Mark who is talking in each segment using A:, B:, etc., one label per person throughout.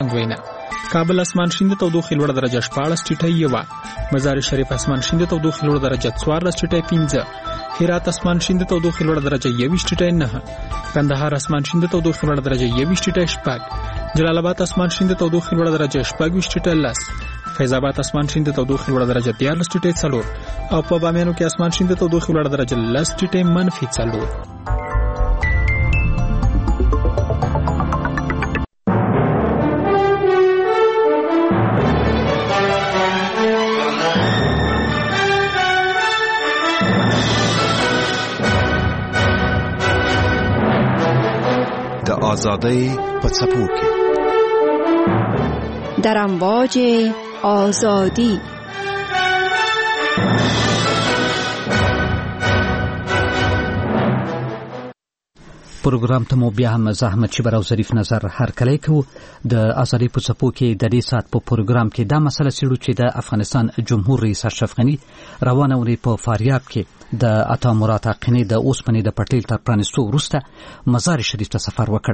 A: وړاندوینه. کابل اسمان شین د تودوخې لوړه درجه 14.1، مزار شریف اسمان شین د تودوخې لوړه درجه 14.5، هرات اسمان شین د تودوخې لوړه درجه 21.9، کندهار اسمان شین د تودوخې لوړه درجه 21.8، جلال آباد اسمان شین د تودوخې لوړه درجه 24.10، فیض آباد اسمان شین د تودوخې لوړه درجه 14.4 او په بامیانو کې اسمان شین د تودوخې لوړه درجه 10.-4.
B: د آزادۍ په څپو کې
C: در امواج آزادی.
D: پروګرام ته مو بیا هم زحمت شبر او ظریف نظر هر کله کو د آزادۍ په څپو کې د دې سات په پروګرام کې دا مسله سړو چې د افغانستان جمهور رئیس اشرف غنی روانه ونی په فاریاب کې د عطا مراد حقینی د اوسپنې د پټیل تر پرانستو وروسته مزار شریف ته سفر وکړ.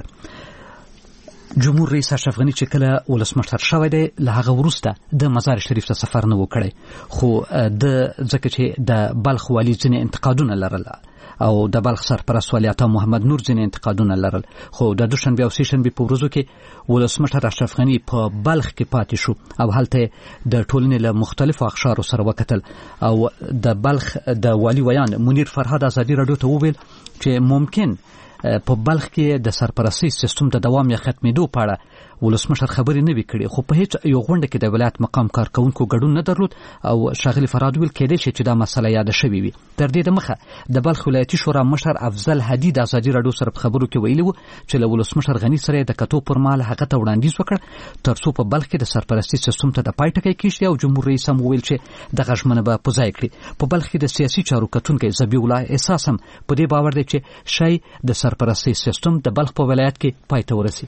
D: جمهور رئیس اشرف غنی چې کله ولسمشر شوی دی له هغه وروسته د مزار شریف ته سفر نه وکړي، خو د ځکه چې د بلخ والی ځینې انتقادونه لرل او د بلخ سرپرست والی عطا محمد نور ځینې انتقادونه لرل، خو د دوشنبه او سهشنبه په ورځو کې ولسمشر اشرف غنی په بلخ کې پاتې شو او هلته د ټولنې له مختلفو اقشارو سره وکتل او د بلخ د والی ویان منیر فرهاد ازادي رادیو ته وویل چې ممکن په بلخ کې د سرپرستی سیستم د دوام یا ختمېدو په اړه ولسمشر خبرې نه وی کړې، خو په هیڅ یو غونډه کې د ولایت مقام کارکونکو ګډون نه درلود او شاغلی فرهاد ویل کېدای شي چې دا مسله یاد شوې وي. تر دې د مخه د بلخ ولایتي شورا مشر افضل هدی د ازادي رادیو سره په خبرو کې ویلي وو چې له ولسمشر غنی سره د کتو پر مهال هغه ته وړاندیز وکړ ترڅو په بلخ کې د سرپرستی سیستم ته د پای ټکی کیږي او جمهور رئیس هم ویل چې د غشمنه به پوزای کړي. په بلخ کې د سیاسي چارو کتونکو زبی الله احساس هم په دې باور دی چې شای د سرپرستی سیستم د بلخ په ولایت کې پای ته ورسي.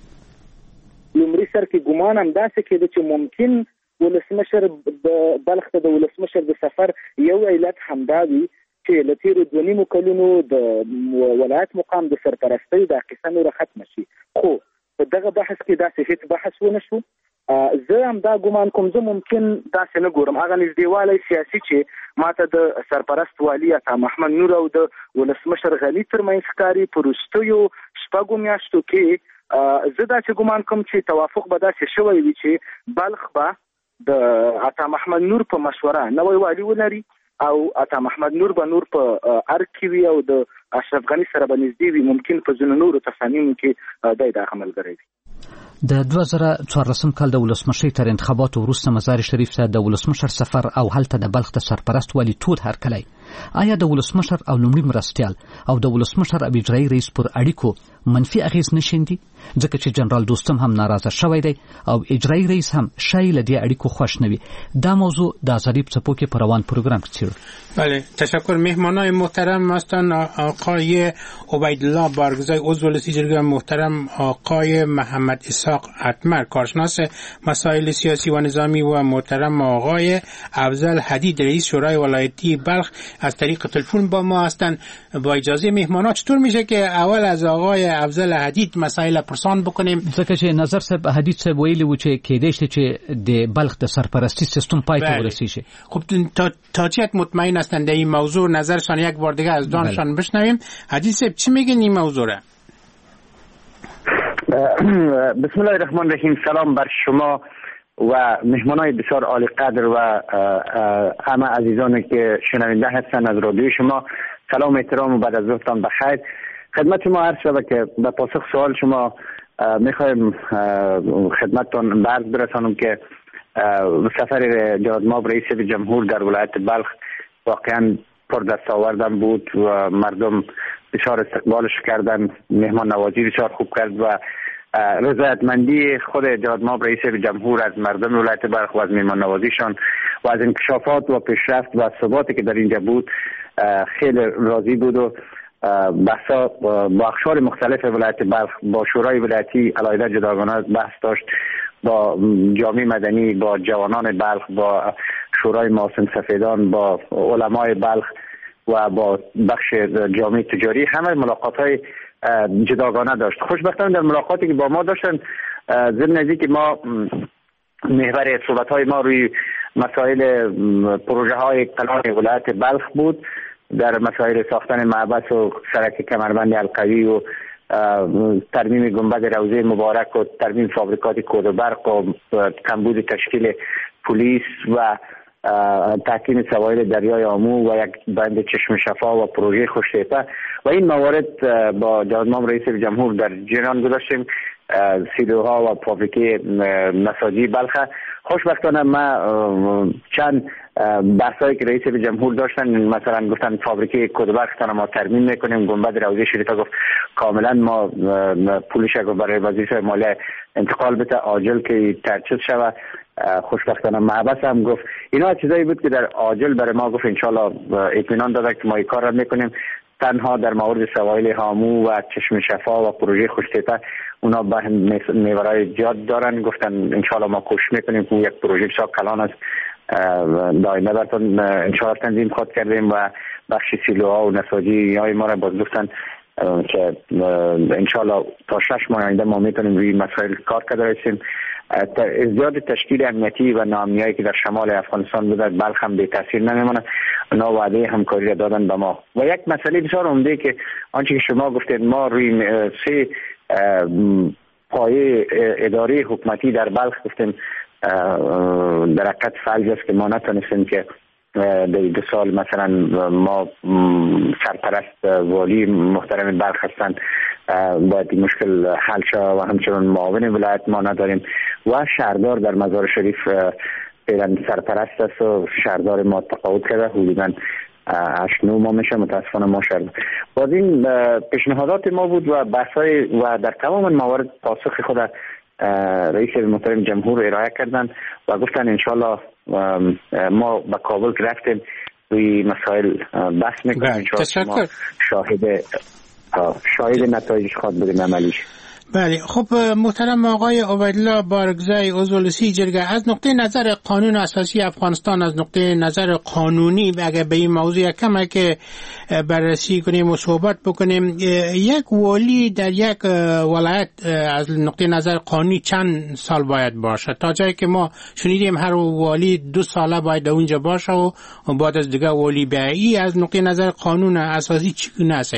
E: لومړی سر کې ګمان هم داسې کېده چې ممکن ولسمشر د بلخ ته د ولسمشر د سفر یو علت همدا وي چې له تېرو 2.5 کلونو د ولایت مقام د سرپرستۍ د قصه نوره ختمه شي، خو په دغه بحث کې داسې هیڅ بحث ونه شو. زه هم دا ګمان کوم زه ممکن داسې نه ګورم هغه نږدېوالی سیاسي چې ماته د سرپرست والي عطا محمد نور او د ولسمشر غني ترمنځ ښکاري په وروستیو 6 میاشتو کې زه داسې ګمان کوم چې توافق به داسې شوی وي چې بلخ به د عطا محمد نور په مشوره نوی والي ولري او عطا محمد نور به نور په ارګ کې وي او د اشرف غني سره به نږدې وي، ممکن په ځینو نورو تصامیمو کې دی د ملګری وي.
D: د 2014 کال د ولسمشر تر انتخاباتو وروسته مزار شریف ته د ولسمشر سفر او هلته د بلخ د سرپرست والی ټول هرکلی. آیا د ولسمشر او لومړي مرستیال او د ولسمشر او اجرایي رئیس پر اړیکو منفي اغیز نشیندي؟ ځکه چې جنرال دوستم هم ناراضه شوی دی او اجرایي رئیس هم شای له دې اړیکو خوش نه وي. دا موضوع د آزادی په څپو کې په روان پروګرام کې څیړو.
F: بله، تشکر. مهمانای محترم هستن آقای عبیدالله بارگزای عضو رئیس جرگه محترم، آقای محمد اسحاق اتمر کارشناس مسائل سیاسی و نظامی و محترم آقای افضل هدی رئیس شورای ولایتی بلخ از طریق تلفن با ما هستند. با اجازه مهمانا چطور میشه که اول از آقای افضل هدی مسائل پرسان بکنیم؟
D: ځکه چې نظر صاحب هدی صاحب ویلی و چې کېدای شي چې د بلخ د سرپرستی سیستم پای ته ورسیږي.
F: خب تا چقدر مطمئن هستند در این موضوع؟ نظرشان یک بار دیگه از دانشان بشنویم. هدی صاحب چی میگن این موضوع را؟
G: بسم الله الرحمن الرحیم. سلام بر شما و مهمانای بسیار عالی قدر و همه عزیزانی که شنونده هستند از رادیوی شما. سلام احترام و بعد از ظهرتان بخیر. خدمت شما عرض شود که به پاسخ سوال شما میخوایم خدمتتان عرض برسانم که سفر جناب ماب رئیس جمهور در ولایت بلخ واقعا پر دستاوردم بود و مردم بسیار استقبالش کردن، مهمان نوازی بسیار خوب کرد و رضایتمندی خود جناب ماب رئیس جمهور از مردم ولایت بلخ و از مهمان نوازیشان و از انکشافات و پیشرفت و ثباتی که در اینجا بود خیلی راضی بود و بحثا با اقشار مختلف ولایت بلخ با شورای ولایتی علیحده جداگانه بحث داشت، با جامعه مدنی، با جوانان بلخ، با شورای معاصم سفیدان، با علمای بلخ و با بخش جامعه تجاری. همه ملاقات‌های جداگانه داشت. خوشبختانه در ملاقاتی که با ما داشتن ضمن از اینکه ما محور صحبت‌های ما روی مسائل پروژه های کلان ولایت بلخ بود، در مسائل ساختن معبد و سرک کمربند القوی و ترمیم گنبد روضه مبارک و ترمیم فابریکات کود و برق و کمبود تشکیل پلیس و تحکیم سواحل دریای آمو و یک بند چشم شفا و پروژه خوشتیپه و این موارد با جناب امام رئیس جمهور در جریان گذاشتیم. سیلوها و فابریکه نساجی بلخ. خوشبختانه ما چند بحثایی که رئیس جمهور داشتن، مثلا گفتن فابریکه کودبرق ما ترمیم میکنیم، گنبد روضه شریفه گفت کاملا ما پولش رو برای وزیر مالیه انتقال بده عاجل که ترچیز شود. خوشبختانه معبد هم گفت اینا چیزایی بود که در عاجل برای ما گفت انشالله اطمینان داده که ما این کار را میکنیم. تنها در مورد سواحل هامو و چشم شفا و پروژه خوشتیپه اونا به میورای زیاد دارن، گفتن انشالله ما کوشش میکنیم که یک پروژه بسیار کلان است دائما براتون انشالله تنظیم خود کردیم و بخش سیلوها و نساجی های ما را باز گفتن که انشالله تا 6 ماه آینده ما میتونیم روی مسائل کار کرده رسیم. ازدیاد تشکیل امنیتی و ناامنیایی که در شمال افغانستان بوده بلخ هم بی تاثیر نمیمونه. اونا وعده همکاری را دادن به ما و یک مسئله بسیار عمده که آنچه که شما گفتید ما روی 3 پایه اداره حکومتی در بلخ گفتیم در حقیقت فلج است که ما نتونستیم که در 2 سال مثلا ما سرپرست والی محترم بلخ هستند باید این مشکل حل شود و همچنان معاون ولایت ما نداریم و شهردار در مزار شریف فعلا سرپرست است و شهردار ما تقاعد کرده حدوداً 8-9 ماه میشه متاسفانه ما شهردار. باز این پیشنهادات ما بود و بحث‌های و در تمام موارد پاسخ خود رئیس محترم جمهور ارائه کردن و گفتن انشالله ما به کابل رفتیم روی مسائل بحث میکنیم انشالله شاهد نتایج خود بودیم عملیش.
F: بله خب محترم آقای عبیدالله بارگزای عضو جرگه، از نقطه نظر قانون اساسی افغانستان، از نقطه نظر قانونی اگر به این موضوع کمی که بررسی کنیم و صحبت بکنیم، یک والی در یک ولایت از نقطه نظر قانونی چند سال باید باشه؟ تا جایی که ما شنیدیم هر والی 2 ساله باید اونجا باشه و بعد از دیگه والی بیایی. از نقطه نظر قانون اساسی چگونه است؟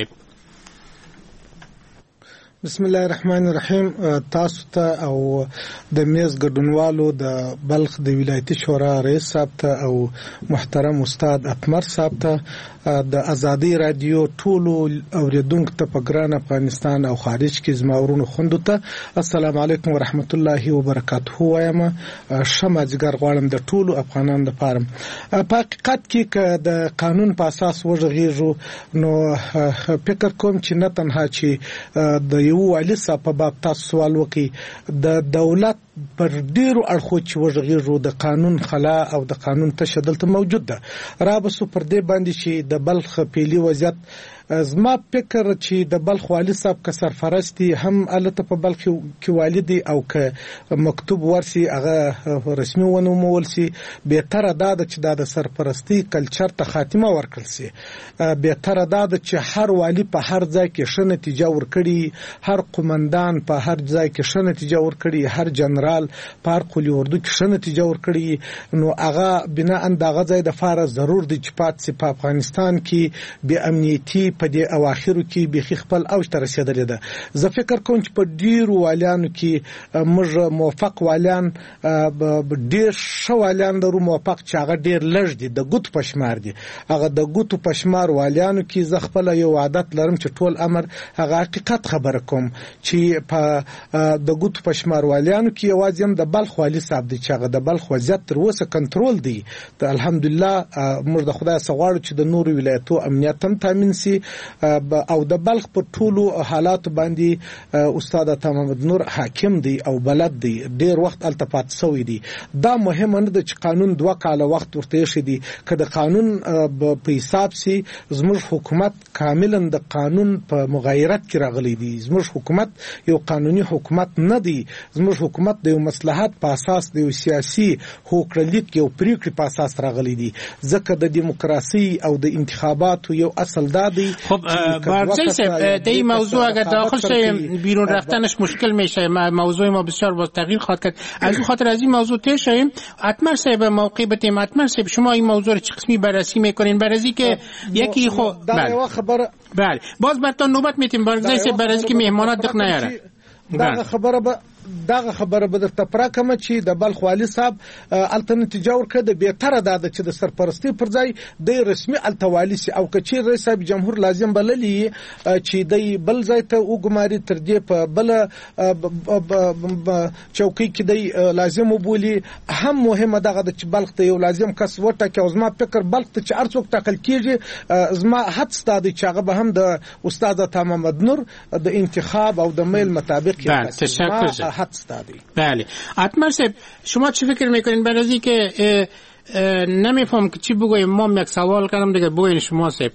H: بسم الله الرحمن الرحیم. تاسو ته او د میز ګډونوالو د بلخ د ولایتي شورا رئیس صاحب ته او محترم استاد اتمر صاحب ته د ازادي رادیو ټولو اوریدونکو ته په ګران افغانستان او خارج کې زماورونو خوندو ته السلام علیکم ورحمت الله وبرکاته وایم. شماجګر غواړم د ټولو افغانانو لپاره په حقیقت کې ک د قانون په اساس وژغېږو نو فکر کوم چې نه تنها چې د یو والی صاحب په باب تاسو سوال وکي د دولت پر ډیرو اړخو چې وژغېږو د قانون خلا او د قانون تشدد ته موجود ده. را بسو پر دې باندې چې د بلخ پیلي وضعیت زما فکر چې د بلخ والی صاحب که سرفرستی هم الته په بلخ کې والدي او که مکتوب ورسي هغه رسمي ونومول سي، بهتره ده چې د سرپرستی کلچر ته خاتمه ورکړل سي. بهتره ده چې هر والی په هر ځای کې ښه نتیجه ورکړي، هر قومندان په هر ځای کې ښه نتیجه ورکړي، هر جنرال په هر قولي اردو کې ښه نتیجه ورکړي. نو هغه بنا ان دغه ځای د فار ضرور دی چې پات سي په افغانستان کې به امنیتي په دې اواخرو کې به خپل اوج ته رسیدلې ده. زه فکر کوم چې په ډیرو والیانو کې موږ موفق والیان ډیر ښه والیان درو، موفق چې هغه ډیر لږ دي، د ګوت پشمار دي. هغه د ګوت پشمار والیانو کې زه خپل یو عادت لرم چې ټول امر هغه حقیقت خبره کوم چې په د ګوت پشمار والیانو کې یوازې هم د بلخ والی صاحب دی چې هغه د بلخ وضعیت تر اوسه کنټرول دی. الحمدلله موږ د خدای څخه غواړو چې د نورو ولایتو امنیت هم تامین سي او د بلخ په ټولو حالات باندې استاد محمد نور حاکم دی او بلد دی، ډیر وخت التفات سوی دی. دا مهمه نه ده چې قانون 2 کاله وخت ورته شي دی. که د قانون په حساب سي زموږ حکومت کاملا د قانون په مغایرت کې راغلی دی. زموږ حکومت یو قانوني حکومت نه دی. زموږ حکومت د یو مصلحت په اساس د یو سیاسي هوکړلیک یو پریکړې په اساس راغلی دی. ځکه د دیموکراسي او د انتخاباتو یو اصل دا دی
F: خب بارگزای صاحب در این موضوع اگر داخل شیم بیرون رفتنش مشکل میشه. موضوع ما بسیار باز تغییر خواهد کرد. از این خاطر از این موضوع تیر شیم. اتمر صاحب موقع بتیم. اتمر صاحب شما این موضوع رو چه قسمی بررسی میکنین؟ بررسی که یکی بله باز براتون نوبت میتیم بارگزای صاحب بررسی که مهمانات دق نیاره.
H: دغه خبره به درته پراکمه چې د بلخ والی صاحب الته نتیجه ورکړه د بهتره ده چې د سرپرستی پر ځای د رسمي التوالی سي او کچې رئیس صاحب جمهور لازم بللی چې د بل ځای ته وګماري تر دې په بل چوکۍ کې د لازم وبولي. هم مهمه دغه د چې بلخ ته یو لازم کس وټاکي او زما فکر بلخ ته چې ارڅوک ټاکل کیږي زما حد ستادي چې هغه به هم د استاد محمد نور د انتخاب او د میل مطابق
F: تشکر حد ستادی. بله اتمر صاحب شما چی فکر میکنین برای از اینکه نمیفهم که چی بگویم؟ ما یک سوال کردم دیگه بگوین شما صاحب.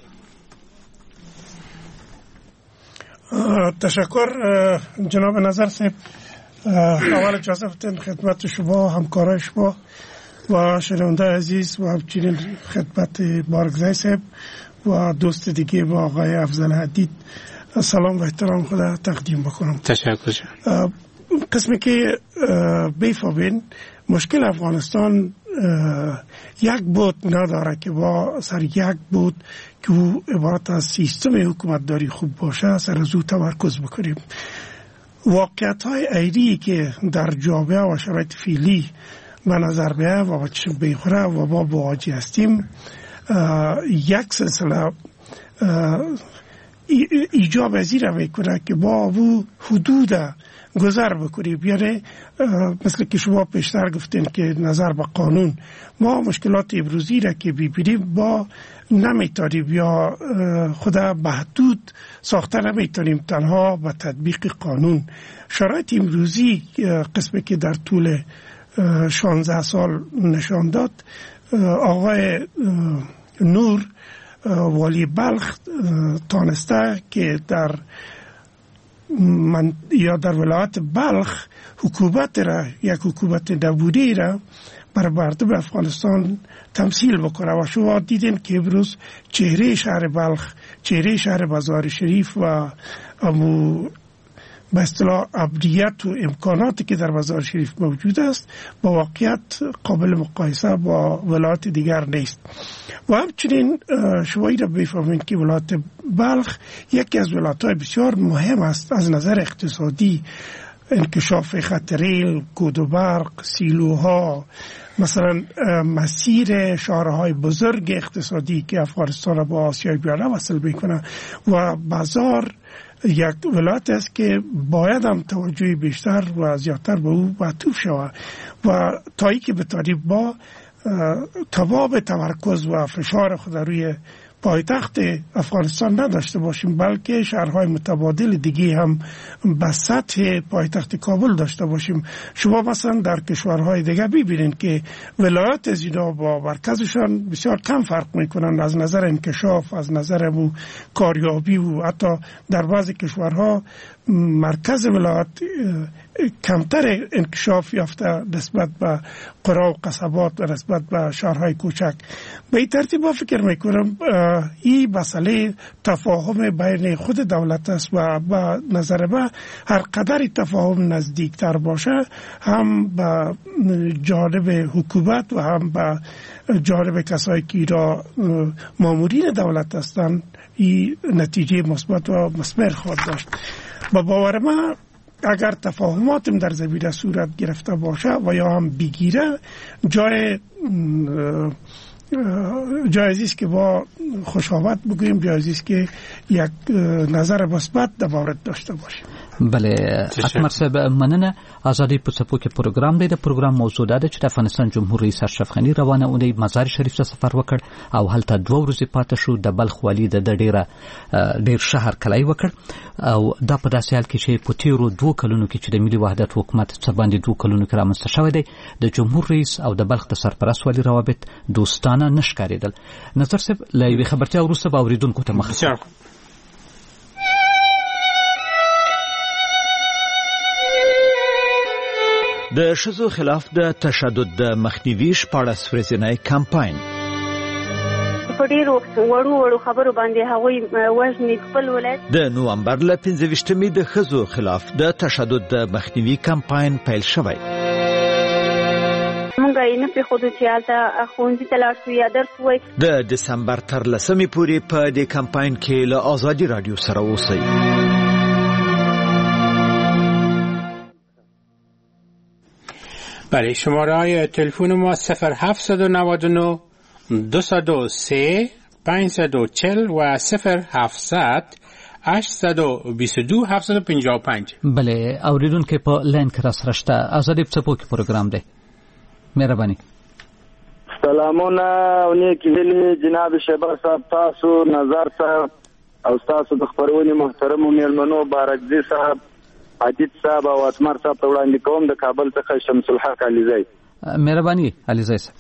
I: تشکر جناب نظر صاحب. اول اجازه بدین خدمت شما همکارای شما و شنونده عزیز و همچنین خدمت بارگزای صاحب و دوست دیگه با آقای افضل حدید سلام و احترام خدا تقدیم بکنم.
F: تشکر.
I: قسمی که بیفهمین مشکل افغانستان یک بود نداره که با سر یک بود که او عبارت از سیستم حکومتداری خوب باشه سر از او تمرکز بکنیم. واقعیت های عیدی که در جامعه و شرایط فعلی به نظر بیایه و با چشم بیخوره و ما مواجه هستیم یک سلسله ایجاب از این میکنه که با او حدود گذر بکنیم. یعنی مثل که شما پیشتر گفتین که نظر به قانون ما مشکلات امروزی را که ببینیم با نمیتونیم یا خدا محدود ساخته نمیتونیم تنها به تطبیق قانون. شرایط امروزی قسمی که در طول 16 سال نشان داد آقای نور والی بلخ تانسته که در در ولایت بلخ حکومت را یک حکومت نبودی را بر مردم افغانستان تمثیل بکنه و شما دیدین که امروز چهره شهر بلخ، چهره شهر مزار شریف و به اصطلاح امنیت و امکاناتی که در مزار شریف موجود است با واقعیت قابل مقایسه با ولایت دیگر نیست. و همچنین شما این را بفهمین که ولایت بلخ یکی از ولایت‌های بسیار مهم است از نظر اقتصادی. انکشاف خط ریل، کود و برق، سیلوها، مثلا مسیر شهرهای بزرگ اقتصادی که افغانستان را با آسیای بیانه وصل میکنه و بازار یک ولایت است که باید هم توجه بیشتر و زیادتر به او معطوف شود و تایی که بتانیم با تمام تمرکز و فشار خود روی پایتخت افغانستان نداشته باشیم بلکه شهرهای متبادل دیگه هم به سطح پایتخت کابل داشته باشیم. شما مثلا در کشورهای دیگه ببینید که ولایات از اینا با مرکزشان بسیار کم فرق میکنن از نظر انکشاف، از نظر کاریابی و حتی در بعضی کشورها مرکز ولایت کمتر انکشاف یافته نسبت به قرا و قصبات و نسبت به شهرهای کوچک. به این ترتیب با فکر میکنم این مسئله تفاهم بین خود دولت است و به نظر من هر قدر تفاهم نزدیکتر باشه هم به جانب حکومت و هم به جانب کسایی که را مامورین دولت هستند این نتیجه مثبت و مثمر خواهد داشت. با باور من اگر تفاهماتم در زمینه صورت گرفته باشه و یا هم بگیره جایزی است که با خوشامد بگوییم، جایزی است که یک نظر مثبت در مورد داشته باشیم.
D: بله اتمر صاحب مننه. آزادی په څپو کې پروګرام دی. د پروګرام موضوع ده چې د افغانستان جمهور رئیس اشرف غنی روانه اونۍ مزار شریف ته سفر وکړ او هلته 2 ورځې پاتې شو. د بلخ والی د ډیر شهر کلای وکړ او دا په داسې حال کې چې په تیرو 2 کلونو کې چې د ملي وحدت حکومت څخه باندې 2 کلونو کې رامنځته شوی دی د جمهور رئیس او د بلخ د سرپرست والی روابط دوستانه نشکارېدل. نظر صاحب له یوې خبرتیا وروسته به اوریدونکو ته مخه
J: د ښځو خلاف د تشدد د مخنیوي 14 ورځنی کمپاین. په ډیرو وړو خبرو باندې هغوی وژني خپل ولایت.
K: د نوامبر له 15مې د ښځو خلاف د تشدد د مخنیوي کمپاین پیل شوی.
J: مونږ یې نه پرېښودو چې هلته ښوونځي ته لاړ شو یا درس ووایي. د
K: دسمبر تر 10مې پورې په دې کمپاین کې له ازادي راډیو سره اوسئ.
F: بله، شماره های تلفن ما 0799 203 540 و 0700 822 755.
D: بله، اوریدونکو په لاین کې را سره شته. ازادي څپوکي پروګرام دی. مهرباني.
L: سلامونه او نیک هیلې جناب شهباز صاحب، تاسو نظر صاحب او تاسو د خبرونې محترم میلمنو بارکزي صاحب، عجیب صاحب او اتمر صاحب ته وړاندې کوم د کابل څخه شمس الحق علیزی.
D: مهرباني علیزی صاحب.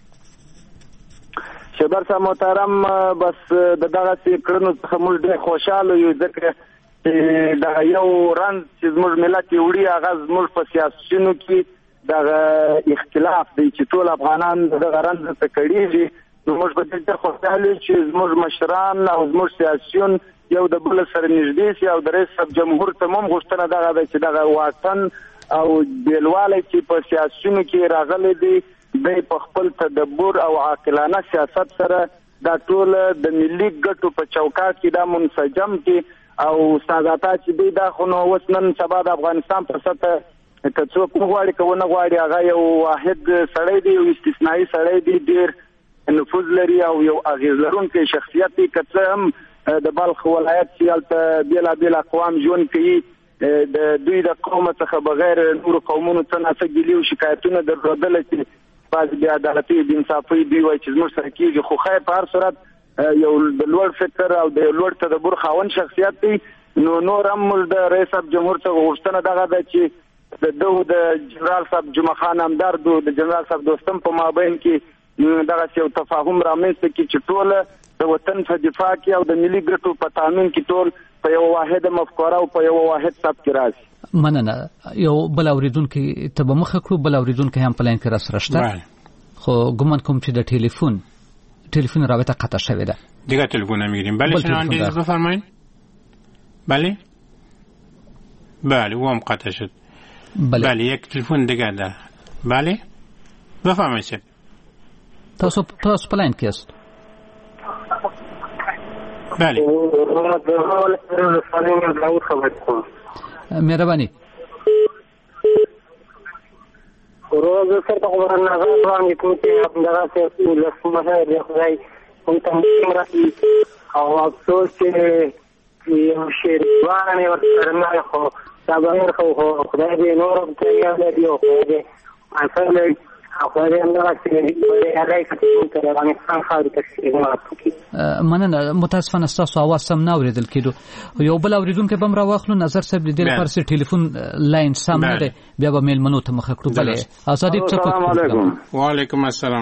L: شهباز صاحب محترم، بس دغه کړنو څخه موږ ډېر خوشاله یو، ځکه چې دغه یو رنځ چې زموږ ملت یې وړي هغه زموږ په سیاسیونو کې دغه اختلاف دی چې ټول افغانان دغه رنځ ته کړېږي. موږ په دې خوشاله چې زموږ مشران او زموږ سیاسیون یو د بل سره نږدې سي، او د رئیس جمهور ته هم غوښتنه دغه ده چې دغه واټن او بیلوالی چې په سیاسیونو کې راغلی دی د په خپل تدبر او عاقلانه سیاست سره دا ټول د ملي ګټو په چوکاټ کې دا منسجم دي او سازاتا چې دی دا خو نو اوس نن سبا د افغانستان په سطح که څوک وغواړي که ونه غواړي هغه یو واحد سړی دی، یو استثنایي سړی دی، ډېر نفوذ لري او یو اغېز لرونکی شخصیت دی. که څه هم د بلخ ولایت چې هلته بېلابېل اقوام ژوند کوي، د دوی د قوم څخه بغیر نورو قومونو څه ناڅه ګیلې او شکایتونه درلودله چې بعضې بې عدالتۍ بې انصافۍ دوی وایي چې زموږ سره کېږي. خو خیر په هر صورت یو د لوړ فکر او د لوړ تدبر خاوند شخصیت دی. نو نور هم موږ د رئیس جمهور څخه غوښتنه دغه ده چې د جنرال صاحب جمعه خان همدرد او د جنرال صاحب دوستم په مابین کې دغه یو تفاهم رامنځته کړي چې ټول د وطن په دفاع کې او د ملي ګټو په تامین کې ټول په یو واحد مفکوره او په یو واحد سبک کې راځي.
D: مننه. یو بل اوریدونکو ته به مخه کړو. بل اوریدونکو هم په لاین کې را سره شته، خو ګومان کوم چې د تلفن رابطه قطع شوې ده.
F: دیگه تلفن نمیگیریم. بله شنوندگی بفرمایید. بله او هم قطع شد. بله یک تلفن دیگه ده. بله بفرمایید.
D: تاسو په لاین کې یاست.
F: بله
D: مهرباني.
M: روز سر په خبره نظر باندې کوم چې دغه څه لسمه دی خدای کوم ته راځي او افسوس چې یو شی باندې ورته نه خو دا به خو خدای دې نور ته یاد دی او خدای اصل
D: مننه. متاسفانه ستاسو اواز سم نه اوریدل کېدو. یو بل اوریدونکو به هم راواخلو. نظر صاحب د دې لپاره چې ټلیفون لاین سم نه دی، بیا به میلمنو ته مخه کړو. بله ازادي څپوکي.
F: وعلیکم السلام.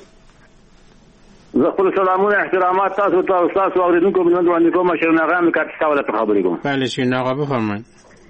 N: زه خپل سلامونه احترامات تاسو ته او تاسو اوریدونکو باندې کوم مشرناغه مې کاټ تاسو ته خبرې کوم.
F: بله شناغه بفرمایئ.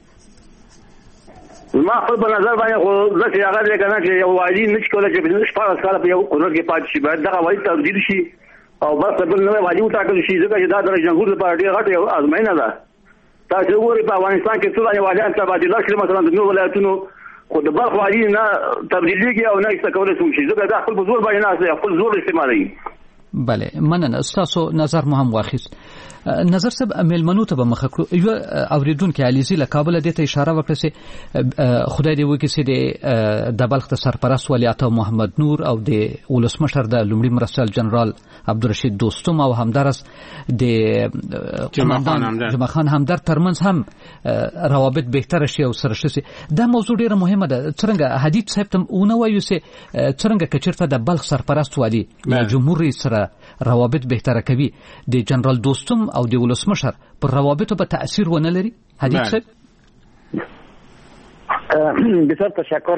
N: ما خپل په نظر باندې خو ځکه هغه دې کنه چې یو والی نشي کولای چې په شپږ کال په یو قدرت کې پاتې شي، باید دا والی تبدیل شي او بس بل نو والی وټاکل شي، ځکه چې دا د جمهور لپاره ډېر غټ یو ازموینه ده. تاسو وګورئ په افغانستان کې څو والیان تبادله شي، مثلا د نور ولایتونو خو د بلخ والی نه تبدیلیږي او نه استکوله شي، ځکه دا خپل زور باندې نه خپل زور استعمالوي.
D: بله مننه. ستاسو نظر مهم واخیست. نظر صاحب میلمنو ته به مخه کړو. یو اوریدونکو علیزی له کابل ته اشاره وکړه چې خدای دې وکړي چې د بلخ د سرپرست ولی عطا محمد نور او د ولسمشر د لومړي مرستیال جنرال عبدالرشید دوستم او همدارس د جمعه خان همدرد ترمنځ هم روابط بهتر شي او سره شي. دا موضوع ډیره مهمه ده. څنګه حدیث صاحب ته اونه وایو چې څنګه کچرته د بلخ سرپرست ولی جمهور رئیس سره روابط بهتر کوي، د جنرال دوستم او د ولسمشر پر روابطو به تأثیر ونه لري؟ حدیث صاحب.
G: بسیار تشکر.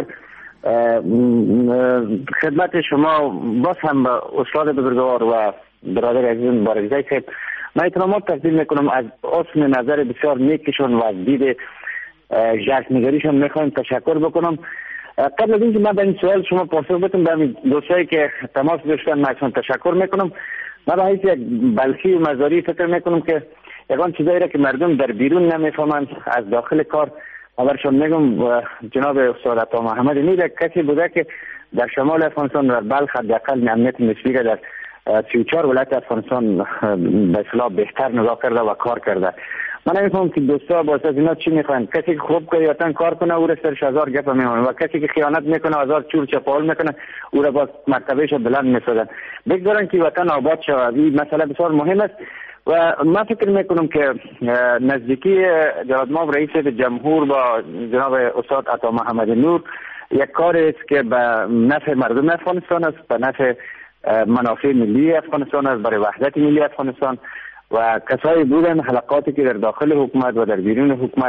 G: خدمت شما باز هم استاد بزرگوار و برادر عزیز مبارکزی صاحب من احترامات تقدیم میکنم از حسن نظر بسیار نیکشون و از دید جشنگریشون میخوایم تشکر بکنم. قبل از اینکه من به این سوال شما پاسخ بدم به دوستایی که تماس داشتن من تشکر میکنم. من به حیث یک بلخی و مزاری فکر میکنم که یکان چیزایی را که مردم در بیرون نمیفهمند از داخل کار برشان میگم. جناب استاد عطا محمد نیر کسی بوده که در شمال افغانستان و بلخ حداقل امنیت نسبی را در 34 ولایت افغانستان به اصطلاح بهتر نگاه کرده و کار کرده. من نمی‌فهمم که دوستا با از اینا چی میخوان. کسی که خوب کنه وطن کار کنه او را سرش هزار گپ میمونه و کسی که خیانت میکنه هزار چور چپاول میکنه او را با مرتبهش بلند میسازن. بگذارن که وطن آباد شود. این مسئله بسیار مهم است و من فکر میکنم که نزدیکی جناب رئیس جمهور با جناب استاد عطا محمد نور یک کار است که به نفع مردم افغانستان است، به نفع منافع ملی افغانستان است، برای وحدت ملی افغانستان. و کسایی بودن حلقاتی که در داخل حکومت و در بیرون حکومت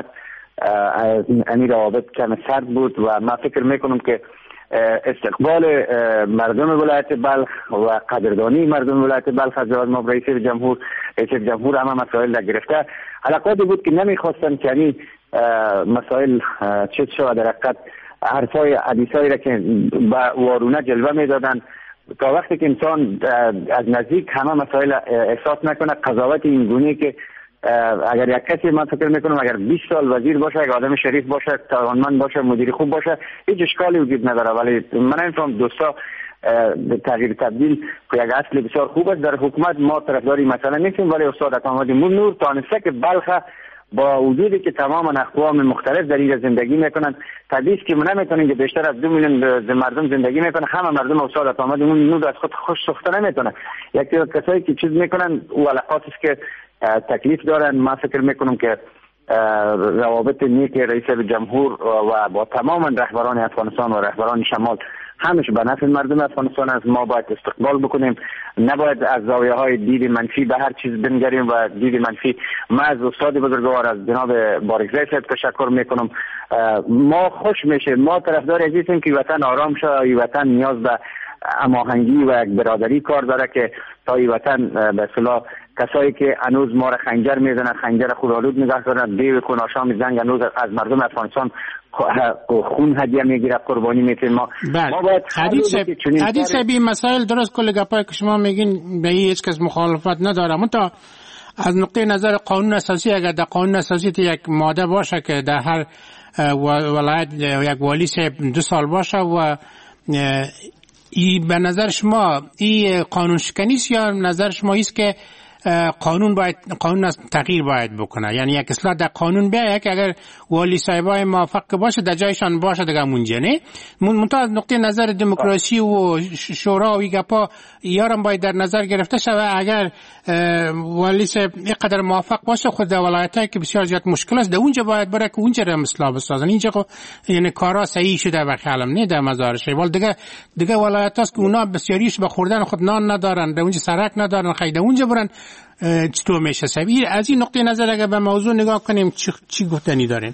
G: این روابط کم سرد بود و من فکر میکنم که استقبال مردم ولایت بلخ و قدردانی مردم ولایت بلخ از جناب رئیس جمهور همه مسائل را گرفته. حلقاتی بود که نمیخواستن که این مسائل چیز شود، در حقیقت حرفای حدیثایی را که با وارونه جلوه میدادن تا وقتی که انسان از نزدیک همه مسائل احساس نکنه. قضاوت این گونه که اگر یک کسی، من فکر میکنم اگر 20 سال وزیر باشه، یک آدم شریف باشه، توانمند باشه، مدیر خوب باشه، هیچ اشکالی وجود نداره. ولی من نمی‌فهمم دوستا تغییر تبدیل که یک اصل بسیار خوب است در حکومت ما طرفداری مثلا نیستیم، ولی استاد عطا محمد نور تانسته که بلخ با وجودی که تمام اقوام مختلف در این زندگی میکنن، طبیعی که ما نمیتونیم که بیشتر از 2 میلیون مردم زندگی میکنن، همه مردم استاد عطا محمد نور از خود خوش ساخته نمیتونه. یکی از کسایی که چیز میکنن او علاقاتی است که تکلیف دارن. من فکر میکنم که روابط نیک رئیس جمهور و با تمام رهبران افغانستان و رهبران شمال همش به نفع مردم افغانستان است. ما باید استقبال بکنیم، نباید از زاویه های دید منفی به هر چیز بنگریم و دید منفی. من از استاد بزرگوار از جناب بارگزای صاحب تشکر میکنم. ما خوش میشه، ما طرفدار عزیزیم که وطن آرام شه. این وطن نیاز به هماهنگی و یک برادری کار داره که تا این وطن به اصطلاح کسایی که هنوز ما را خنجر میزنن، خنجر خودآلود نگاه دارن، دیو کناشا میزنن، هنوز از مردم افغانستان خون هدیه میگیره، قربانی میتیم. ما باید
F: حدیث بی مسائل درست کل گپایی که شما میگین به هیچ کس مخالفت ندارم. تا از نقطه نظر قانون اساسی، اگر در قانون اساسی یک ماده باشه که در هر ولایت یک والی 2 سال باشه و به نظر شما این قانون شکنی است یا نظر شما است که قانون از تغییر باید بکنه؟ یعنی یک اصلاح در قانون بیاید که اگر والی صاحبای موافق باشه در جایشان باشه دیگه مونجه نه. منتها از نقطه نظر دموکراسی و شورا و گپا یارم باید در نظر گرفته شود. اگر والی صاحب اینقدر موافق باشه خود در ولایتایی که بسیار زیاد مشکل است در اونجا باید بره که اونجا را اصلاح بسازن. اینجا یعنی کارا صحیح شده و خیالم نه در مزار شیوال دیگه ولایت هست که اونا بسیاریش به خوردن خود نان ندارن، در اونجا سرک ندارن، خیلی اونجا برن چطور میشه سبیر؟ از این نقطه نظر اگر به موضوع نگاه کنیم چی گفتنی دارین؟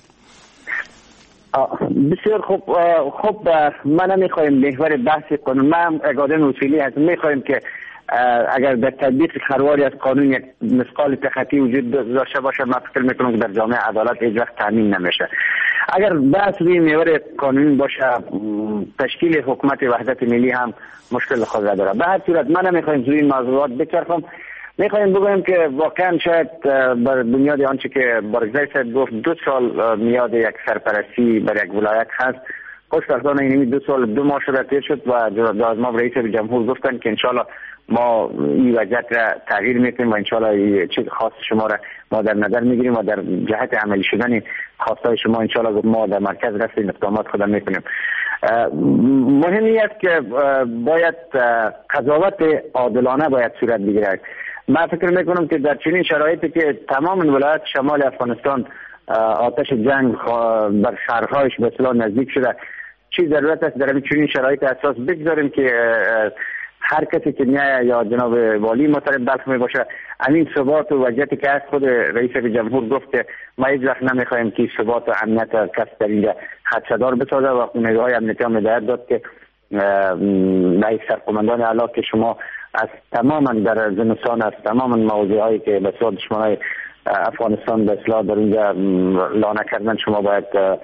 G: بسیار خوب ما نمیخوایم محور بحث قانون، من آدم اصولی هستم، میخوایم که اگر در تطبیق خرواری از قانون یک مثقال تخطی وجود داشته باشه، من فکر میکنم که در جامعه عدالت هیچ وقت تامین نمیشه. اگر بحث روی محور قانون باشه، تشکیل حکومت وحدت ملی هم مشکل خود را داره. به هر صورت من نمیخوایم روی این موضوعات بچرخم. میخوایم بگویم که واقعا شاید بر بنیاد آنچه که بارگزای صاحب گفت 2 سال میاد یک سرپرستی بر یک ولایت هست. خوشبختانه این 2 سال 2 ماه شده تیر شد و جناب رئیس جمهور گفتن که انشالله ما این وضعیت را تغییر میکنیم و انشالله چیز خاص شما را ما در نظر میگیریم و در جهت عملی شدن خواستای شما انشالله ما در مرکز رفتیم اقدامات خودم میکنیم. مهمی است که باید قضاوت عادلانه باید صورت بگیرد. من فکر میکنم که در چنین شرایطی که تمام ولایت شمال افغانستان آتش جنگ بر شهرهایش به اصطلاح نزدیک شده، چی ضرورت است در چنین شرایط اساس بگذاریم که هر کسی که میایه یا جناب والی محترم بلخ می باشه همین ثبات و وضعیتی که از خود رئیس جمهور گفت که ما هیچ وقت نمیخوایم که ثبات و امنیت کس در اینجا خدشه‌دار بسازه و خونه‌های امنیتی هم هدایت داد که رئیس سرقماندان اعلی که شما از تماما در زمستان از تماما موضوعایی که به دشمنای افغانستان به اصلاح در اینجا لانه کردن شما باید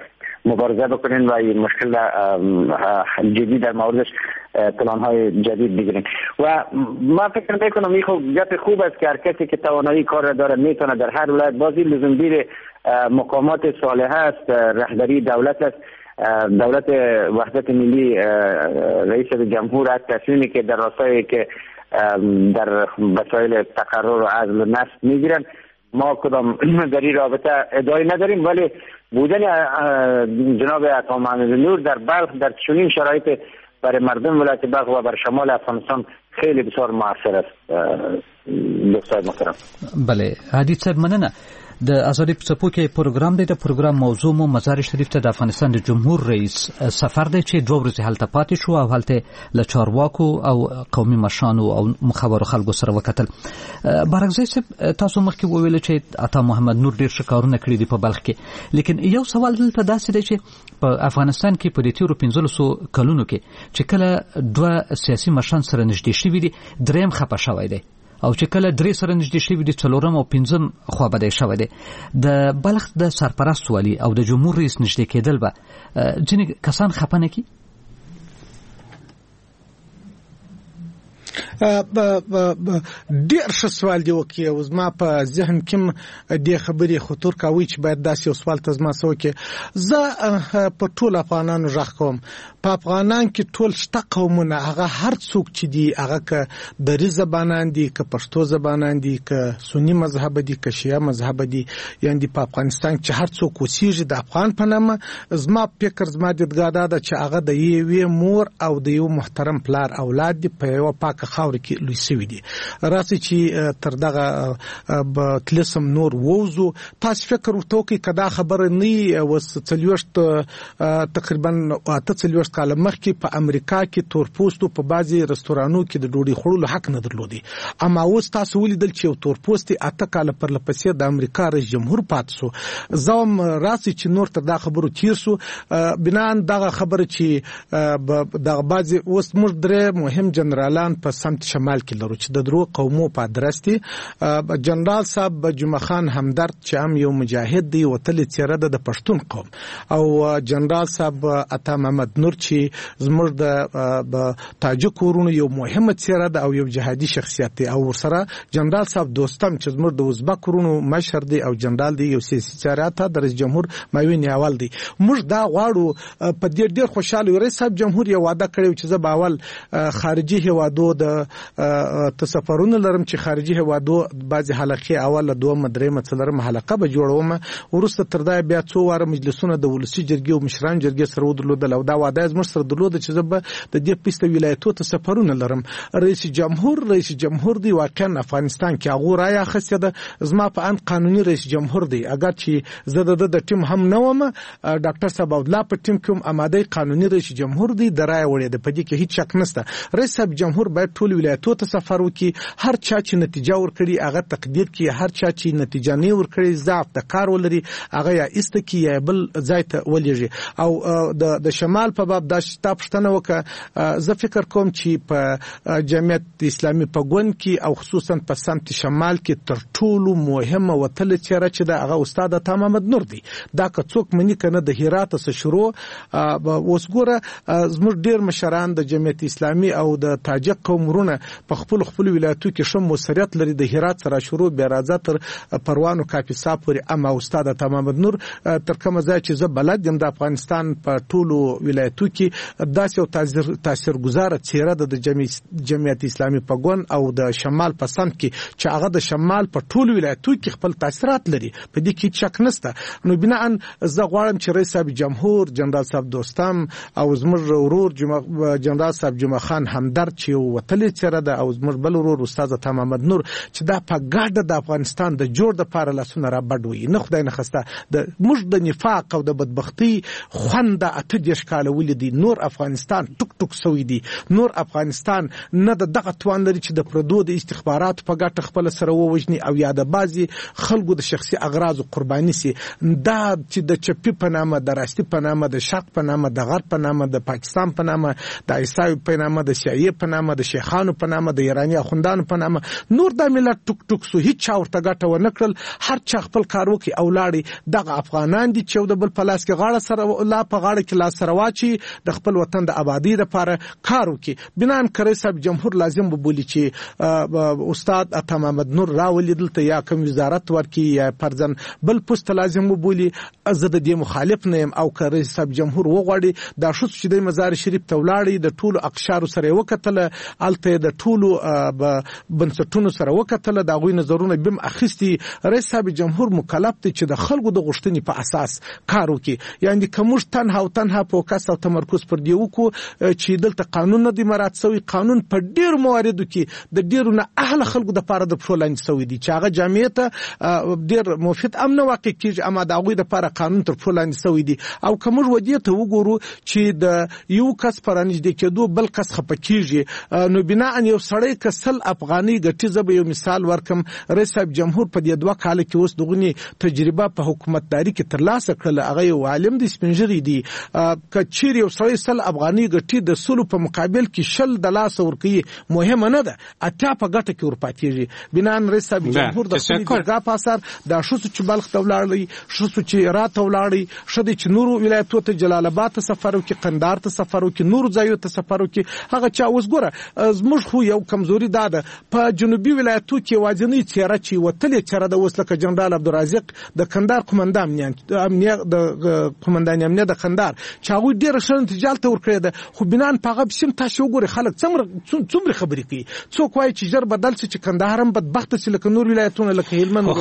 G: مبارزه بکنین و این مشکل جدی در موردش پلان‌های جدید بگیرین. و ما فکر میکنم این گپ خوب است که هر کسی که توانایی کار را داره میتونه در هر ولایت بازی لزومگیر مقامات صالحه است، رهبری دولت است. دولت وحدت ملی رئیس جمهور از تصمیمی که در راستای که در مسائل تقرر و عزل و نصب میگیرن، ما کدام در این رابطه ادعای نداریم، ولی بودن جناب عطا محمد نور در بلخ در چنین شرایط برای مردم ولایت بلخ و بر شمال افغانستان خیلی بسیار موثر است. دوستان محترم،
D: بله حدیث صاحب مننه. د آزادی په څپو کې پروګرام دی. د پروګرام موضوع مو مزار شریف ته د افغانستان د جمهور رئیس سفر دی چې 2 ورځې هلته پاتې شو او هلته له چارواکو او قومي مشرانو او مخابرو خلکو سره وکتل. بارکزی صاحب تاسو مخکې وویل چې عطا محمد نور ډیر ښه کارونه کړي دي په بلخ کې، لیکن یو سوال دلته داسې دی چې په افغانستان کې په دې تیرو 1500 کلونو کې چې کله 2 سیاسي مشران سره نږدې شوي دي، دریم خپه شوی دی او چې کله 3 سره نږدې شوي دي، 4 او 5 خوابدی شوی دی. د بلخ د سرپرست والی او د جمهور رئیس نږدې کېدل به ځینې کسان خپه نه کړي.
H: ډیر ښه سوال دی وکړي او زما په ذهن کې د خبرې خطر کوي چې باید داسې یو سوال ته زما سو کې زه په ټول افغانانو ژغ کوم. په افغانان کې ټول شته قومونه، هغه هر څوک چې دی، هغه که دری زبانان دي، که پښتو زبانان دي، که سنی مذهب دي، که شیعه مذهب دي، یعنی په افغانستان کې هر څوک اوسېږي د افغان په نامه، زما فکر زما دیدګاه دا ده چې هغه د یوې مور او د یو محترم پلار اولاد دي، په یو پاکه خاور کې لوی شوي دي. راسي چې تر دغه تلسم نور ووزو، تاسو فکر وکړئ که دا خبره نه وس 40 تقریبا 48 کال مخکې په امریکا کې تورپوستو په بعضي رستورانو کې د ډوډۍ خوړلو حق نه درلودي، اما اوس تاسو ولیدل چې یو تورپوستي 8 کال پر لپسې د امریکا رئیس جمهور پات سو. زوم راسي چې نور تر دا خبرو تیر سو، بنان دغه خبره چې دغه بعضي اوس موږ درې مهم جنرالان په سمت شمال کې لرو چې د درو قومو په درستي. جنرال صاحب جمعه خان همدرد چې هم یو مجاهد دی، وتل چیرې د پښتون قوم، او جنرال صاحب عطا محمد نور چې زموږ د تاجک ورونو یو مهمه چیرې ده او یو جهادي شخصیت دی، او سره جنرال صاحب دوستم چې زموږ د ازبک ورونو مشر دی او جنرال دی، یو سیاسي چیرې ته د رئیس جمهور ماوین اول دی. موږ دا غواړو په دې ډېر خوشاله رئیس صاحب جمهور یو وعده کړی چې زه به اول خارجي هوادو د تسفرونه لرم چې خارجي هوادو بعضی حلقې اول 2 درېمه څلورمه حلقه به جوړوم، ورسته تر دا بیا 2 واره مجلسونه د ولسی جرګې او مشران جرګې سره ودرلودل او دا وعده زموږ سره درلوده چې زه به د دې پسته ولایتو تسفرونه لرم. رئیس جمهور دی، واقعا افغانستان کې هغه راي اخیسته ده، زما په ان قانوني رئیس جمهور دی، اگر چې زه د ټیم هم نه وم، ډاکټر صاحب الله په ټیم کې اماده قانوني رئیس جمهور دی، د راي وړي د پدې کې هیڅ شک نشته. رئیس صاحب جمهور باید ټول ولایتو ته سفر وکړي، هر چا چې نتیجه ورکړي هغه تقدیر کړي، هر چا چې نتیجه نه ورکړي ضعف د کار ولري هغه یا استکی یا بل ځای ته ولېږي. او د شمال په باب دا پښتنه وکړه، زه فکر کوم چې په جمعیت اسلامي په ګوند کې او خصوصا په سمت شمال کې تر ټولو مهمه وتل چیرې چې د هغه استاد عطا محمد نور دی. دا که څوک منی کنه د هرات څخه شروع اوس ګوره زموږ ډیر مشران د جمعیت اسلامي او د تاجک قومونه په خپل ولایتو کې شم مسریت لري، د هرات سره شروع به راځه تر پروانو کاپیسا پورې. اما استاد عطا محمد نور تر کومه ځای چې زه بلد یم د افغانستان په ټولو ولایتو کې داسې یو تاثیرګذاره څیره ده د جمعیت اسلامي په ګوند او د شمال په سمت کې چې هغه د شمال په ټولو ولایتو کې خپل تاثیرات لري، په دې کې شک نشته. نو بناء زه غواړم چې رئیس صاحب جمهور جنرال صاحب دوستم او زموږ ورور جنرال صاحب جمعه خان همدرد چې وتلې چیرې ده او زموږ بل ورور استاد عطا محمد نور چې دا په ګډه د افغانستان د جوړ د پاره لاسونه را بډوي، نه خدای نه خسته د موږ د نفاق او د بدبختی خوند 18 کال ولیدي. نور افغانستان ټوک ټوک سوی دی، نور افغانستان نه دغه توان لري چې د پردو د استخبارات په ګټه خپل سره ووجني او یا د بازي خلکو د شخصي اغراض قرباني سي. دا چې د چپی په نامه، د راستي په نامه، د شرق په نامه، د غرب په نامه، د پاکستان په نامه، د عیساوي په نامه، د شیعه په نامه، د شیخانو شیعاګانو په نامه د ایرانی اخوندانو په نامه نور د ملت ټوک ټوک سو هیڅ چا ورته ګټه ونه کړل. هر چا خپل کار وکي او لاړې. دغه افغانان دي چې د بل په لاس کې غاړه سره لا په غاړه کې لاس سره واچي د خپل وطن د آبادی لپاره کار وکي. بنان کړي صاحب جمهور لازم بولی چې استاد عطا محمد نور راولي دلته یا کوم وزارت ورکی یا پرځن بل پوسټ لازم بولی. زه د دې مخالف نه يم او کړي صاحب جمهور وغواړي دا شو چې د مزار شریف ته ولاړی د ټولو اقشار سره وکتل الته د ټولو بنسټونو سره وکتل دا غوي نظرونه بم اخیستي. رئیس صاحب جمهور مکلف دی چې د خلکو د غوښتنې په اساس کار وکړي. یعنی کومش تنها فوکس او تمرکز پر دی وکړو چې دلته قانون نه دی مراعات شوی. قانون په ډیر مواردو کې د ډیرو نه اهل خلکو د پاره د پښولان شوی دی چې هغه جامعیت ډیر مفید امن واقع کیږي اما دا غوي د پاره قانون تر پښولان شوی دی. او کومش ودی ته وګورو چې د یو کس پرانځ د کېدو بل کس خپکیږي نو بنا ان یو سړی کسل افغاني ګټي زب یو مثال ورکم. رئیس صاحب جمهور په دې 2 کال کې اوس دغونی تجربه په حکومتداري کې ترلاسه کړل. هغه یو عالم د سپنجری دی کچیر یو سړی سل افغاني ګټي د سلو په مقابل کې شل د لاس ورکی مهمه نه ده اته په ګټه کې ورپاتېږي. بنا ان رئیس صاحب جمهور د خپل په اثر دا شو چې بلخ ته ولاړی شو چې رات ته ولاړی شو چې نورو ولایتونو ته جلال آباد ته سفر وکي قندهار ته سفر وکي نور ځایو ته سفر وکي. هغه چا اوس ګوره زموږ خو یو کمزوري ده په جنوبي ولایتونو کې واځنی چیرې چې وتلې چیرې د وسلکه جنرال عبدالرازق د قندهار قومندان امنیت د قومندان امنیت د قندهار چې هغه ډیر ښه نتیجه ته ورکړی ده. خو بنان په هغه بشم تاسو وګورئ خلک څومره خبرې کوي. څوک وایي چې جر بدل شي چې قندهار هم بدبخت شي لکه نور ولایتونه لکه هلمند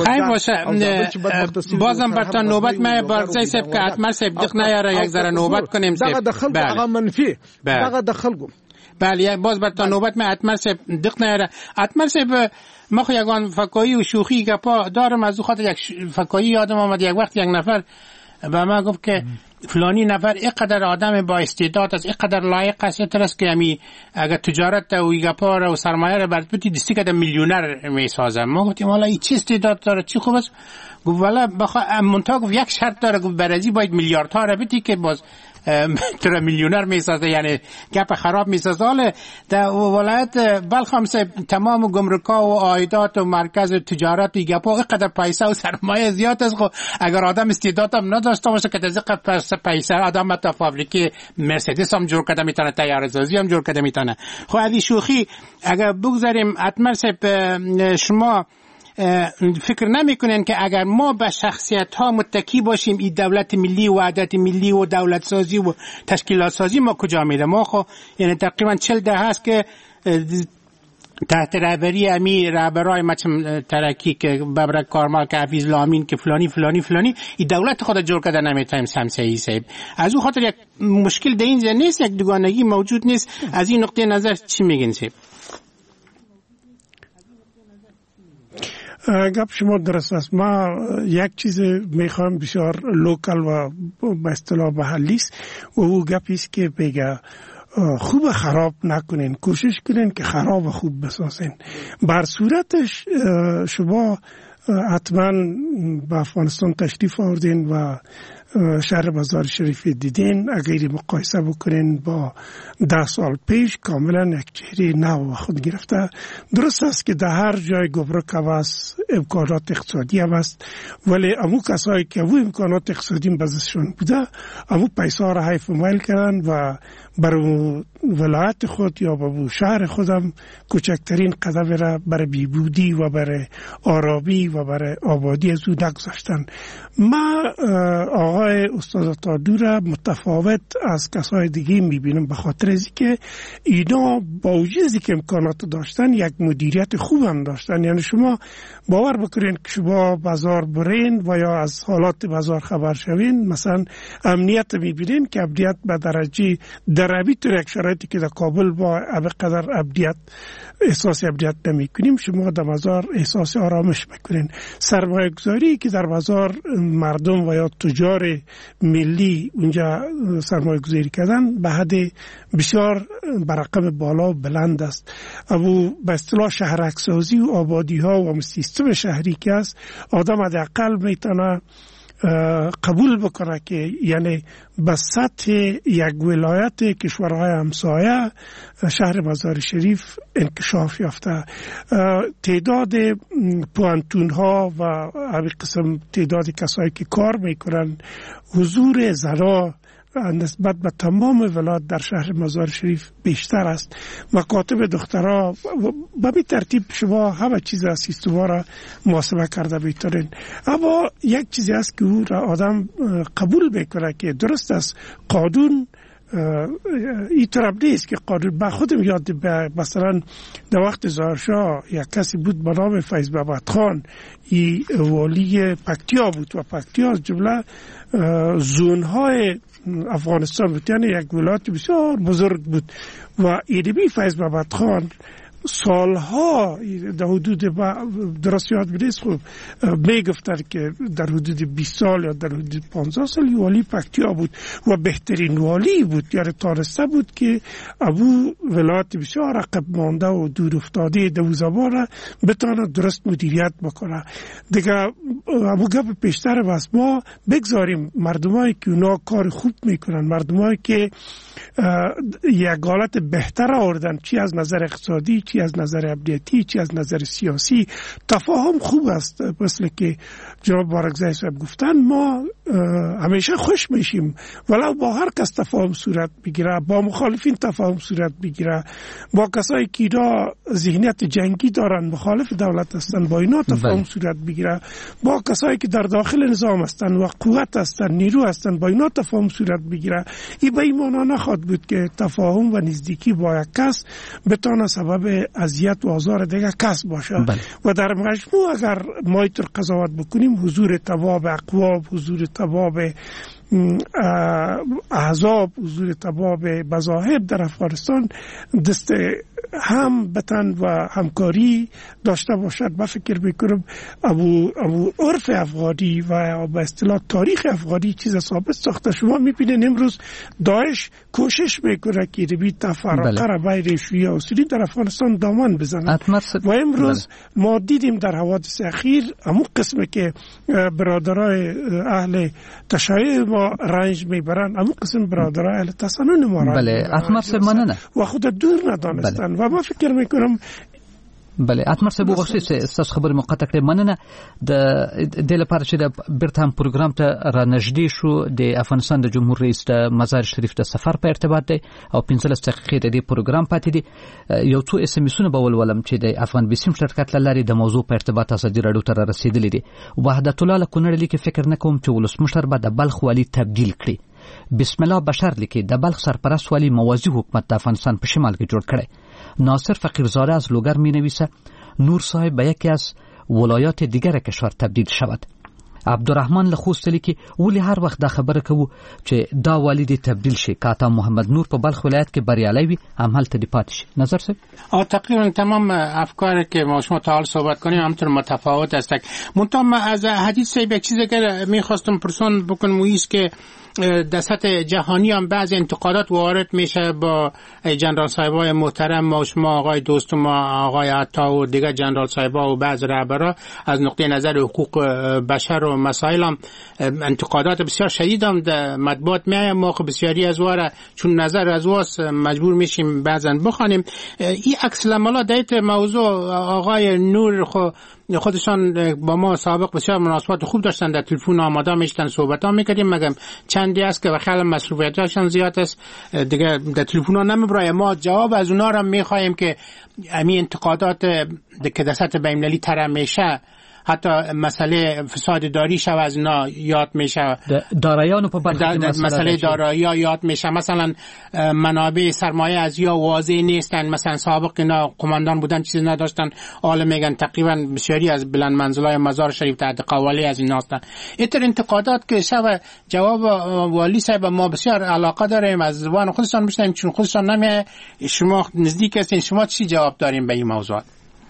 F: بازم برتان نوبت ما بارزای سب که اتمر سب دق نیاره یک ذره نوبت کنیم سب
H: دغه دخل هغه منفی دغه دخل
F: بله باز برتان نوبت ما اتمر سب دق نیاره اتمر سب ما خو یگان فکایی و شوخی گپا دارم از خاطر یک فکایی یادم آمد. یک وقت یک نفر به ما گفت که فلانی نفر اینقدر آدم با استعداد است اینقدر لایق است است که امی اگر تجارت و گپا و سرمایه را برد بودی دستی که میلیونر میسازم. ما گفتیم والا این چی استعداد داره چی خوب است. گفت والا بخواه منتها گفت یک شرط داره گفت برازی باید میلیاردها را بدی که باز تر میلیونر میسازه یعنی گپ خراب میسازه. حالا در ولایت بلخ هم تمام گمرک‌ها و عایدات و مرکز تجارت و گپا اینقدر پیسه و سرمایه زیاد است. اگر آدم استعداد هم نداشته باشه که از پیسه آدم تا فابریکه مرسدس هم جور کرده میتونه طیاره سازی هم جور کرده میتونه. خب از شوخی اگر بگذاریم اتمر شما فکر نمیکنن که اگر ما به شخصیت ها متکی باشیم این دولت ملی و وحدت ملی و دولت سازی و تشکیلات سازی ما کجا میره؟ ما خو یعنی تقریبا 40 دهه هست که تحت رهبری امی رهبرای مثل ترکی که ببرک کارمال که حفیظ لامین که فلانی این دولت خود جور کرده نمیتونیم سمسایی صاحب. از اون خاطر یک مشکل در اینجا نیست، یک دوگانگی موجود نیست. از این نقطه نظر چی میگین صاحب؟
I: گپ شما درست است. ما یک چیز میخوام بسیار لوکال و به اصطلاح محلی است و او گپی است که بگه خوب خراب نکنین، کوشش کنین که خراب و خوب بسازین. بر صورتش شما حتما به افغانستان تشریف آوردین و شهر مزار شریف دیدین. اگر مقایسه بکنین با 10 سال پیش کاملا یک چهره نو خود گرفته. درست است که در هر جای گمرک هست، امکانات اقتصادی هست، ولی امو کسایی که او امکانات اقتصادی بزشون بوده امو پیسا را حیف میل کردن و برای ولایت خود یا برای شهر خودم کوچکترین قدم را برای بیبودی و برای آرابی و برای آبادی از او نگذاشتن. ما آقای استاد تادو را متفاوت از کسای دیگه میبینم به خاطر از که اینا با وجودی که امکانات داشتن یک مدیریت خوب هم داشتن. یعنی شما باور بکنین که شما بازار برین و یا از حالات بازار خبر شوین، مثلا امنیت میبینین که امنیت به درجه دربی طور یک شرایطی که در کابل با قدر امنیت احساس امنیت نمیکنیم، شما در بازار احساس آرامش میکنین. سرمایه گذاری که در بازار مردم و یا تجار ملی اونجا سرمایه گذاری کردن به حد بسیار برقم بالا و بلند است. ابو به اصطلاح شهرکسازی و آبادی ها و سیستم شهری که است، آدم حداقل میتونه قبول بکنه که یعنی به سطح یک ولایت کشورهای همسایه شهر مزار شریف انکشاف یافته. تعداد پوانتون ها و همین قسم تعداد کسایی که کار میکنن، حضور زنا نسبت به تمام ولایت در شهر مزار شریف بیشتر است. مکاتب دخترها به این ترتیب شما همه چیز از سیستم را محاسبه کرده بیترین. اما یک چیزی است که او را آدم قبول میکنه که درست است، قانون این طرف نیست که قانون. با خودم یاد مثلا در وقت زارشاه یک کسی بود به نام فیض محمد خان، این والی پکتیا بود و پکتیا از جمله زونهای افغانستان بود، یعنی یک ولایت بسیار بزرگ بود و ایدبی فیض محمد خان سالها در حدود درست یاد بریست خوب می گفتن که در حدود 20 سال یا در حدود 15 سال والی پکتیا بود و بهترین والی بود، یعنی تانسته بود که ابو ولایت بسیار عقب مانده و دور افتاده دوزبان را بتانه درست مدیریت بکنه. دیگه ابو گپ پیشتر بس ما بگذاریم مردمایی که اونا کار خوب میکنن، مردمایی که یک حالت بهتر آوردن، چی از نظر اقتصادی، چی از نظر امنیتی، چی از نظر سیاسی. تفاهم خوب است، مثل که جناب بارکزای صاحب گفتن، ما همیشه خوش میشیم ولو با هر کس تفاهم صورت بگیره، با مخالفین تفاهم صورت بگیره، با کسایی که اینا ذهنیت جنگی دارن، مخالف دولت هستن، با اینا تفاهم صورت بگیره، با کسایی که در داخل نظام هستن و قوت هستن، نیرو هستن، با اینا تفاهم صورت بگیره. این به این معنا نخواهد بود که تفاهم و نزدیکی با یک کس بتونه سبب اذیت و آزار دیگر کس باشه. و در مجموع اگر ما اینطور قضاوت بکنیم، حضور تباب اقوام، حضور تباب احزاب، حضور تباب مذاهب در افغانستان دست هم بتن و همکاری داشته باشد. با فکر میکنم ابو عرف افغانی و به اصطلاح تاریخ افغانی چیز ثابت ساخته. شما میبینید امروز داعش کوشش میکنه که روی تفرقه را بین شیعه و سنی در افغانستان دامن بزنه و امروز ما دیدیم در حوادث اخیر همون قسمه که برادرای اهل تشیع ما رنج میبرن، همون قسم برادرای اهل تسنن ما رنج میبرن و خود دور ندانستن. و ما فکر میکنم
D: بله اتمر صاحب وغوښتئ ستاسو خبرې مو قطع کړې، مننه. د دې لپاره چې د بیرته هم پروګرام ته را نږدې شو، د افغانستان د جمهور رئیس د مزار شریف د سفر په ارتباط دی او 15 دقیقې د دې پروګرام پاتې دي. یو څو اس ام اسونه به ولولم چې د افغان بیسیم شرکت لاري د موضوع په ارتباط ازادي راډیو ته را رسیدلې دي. وحدت الله کونړ لیکي فکر نه کوم چې ولسمشر به د بلخ والی تبدیل کړي. بسم الله بشر لیکي د بلخ سرپرست والی موازی حکومت د افغانستان په شمال کې جوړ کړي. ناصر فقیرزاده از لوگر می نویسه نور صاحب به یکی از ولایات دیگر کشور تبدیل شود. عبدالرحمن لخوست لیکي ولی هر وخت دا خبره کوو چې دا والی دی تبدیل شي، کاتا محمد نور په بلخ ولایت کې بریالي وي هم هلته دی پاتې شي. نظر صاحب
F: تقریبا تمام افکاری که ما شما تا حال صحبت کنیم همطور متفاوت است. منتها از حدیث صاحب یک چیزی که میخواستم پرسان بکنم است که در سطح جهانی هم بعض انتقادات وارد میشه با جنرال صاحبای محترم ما، شما آقای دوست ما آقای عطا و دیگر جنرال صاحبا و بعض رهبرا از نقطه نظر حقوق بشر و مسائل هم انتقادات بسیار شدید هم در مطبوعات میایم. ما بسیاری از واره چون نظر از واس مجبور میشیم بعضا بخوانیم. این عکس العملات در موضوع آقای نور خودشان با ما سابق بسیار مناسبات خوب داشتن، در تلفن آماده میشتن صحبت ها میکردیم، مگم چندی است که خیلی مسئولیتاشان زیاد است دیگه در تلفن ها نمیبرایم. ما جواب از اونا را میخوایم که امی انتقادات که در سطح بین‌المللی طرح میشه، حتی مسئله فساد داری شو از اینا یاد میشه،
D: داراییانو په برخه
F: مسئله دارایی یاد میشه، مثلا منابع سرمایه از یا واضح نیستن، مثلا سابق اینا قماندان بودن چیزی نداشتن، حالا میگن تقریبا بسیاری از بلند منزلای مزار شریف تحت قوالی از اینا هستن. اینطور انتقادات که شو جواب والی صاحب ما بسیار علاقه داریم از زبان خودشان بشنویم، چون خودشان نمیه. شما نزدیک هستین، شما چی جواب دارین به این موضوع؟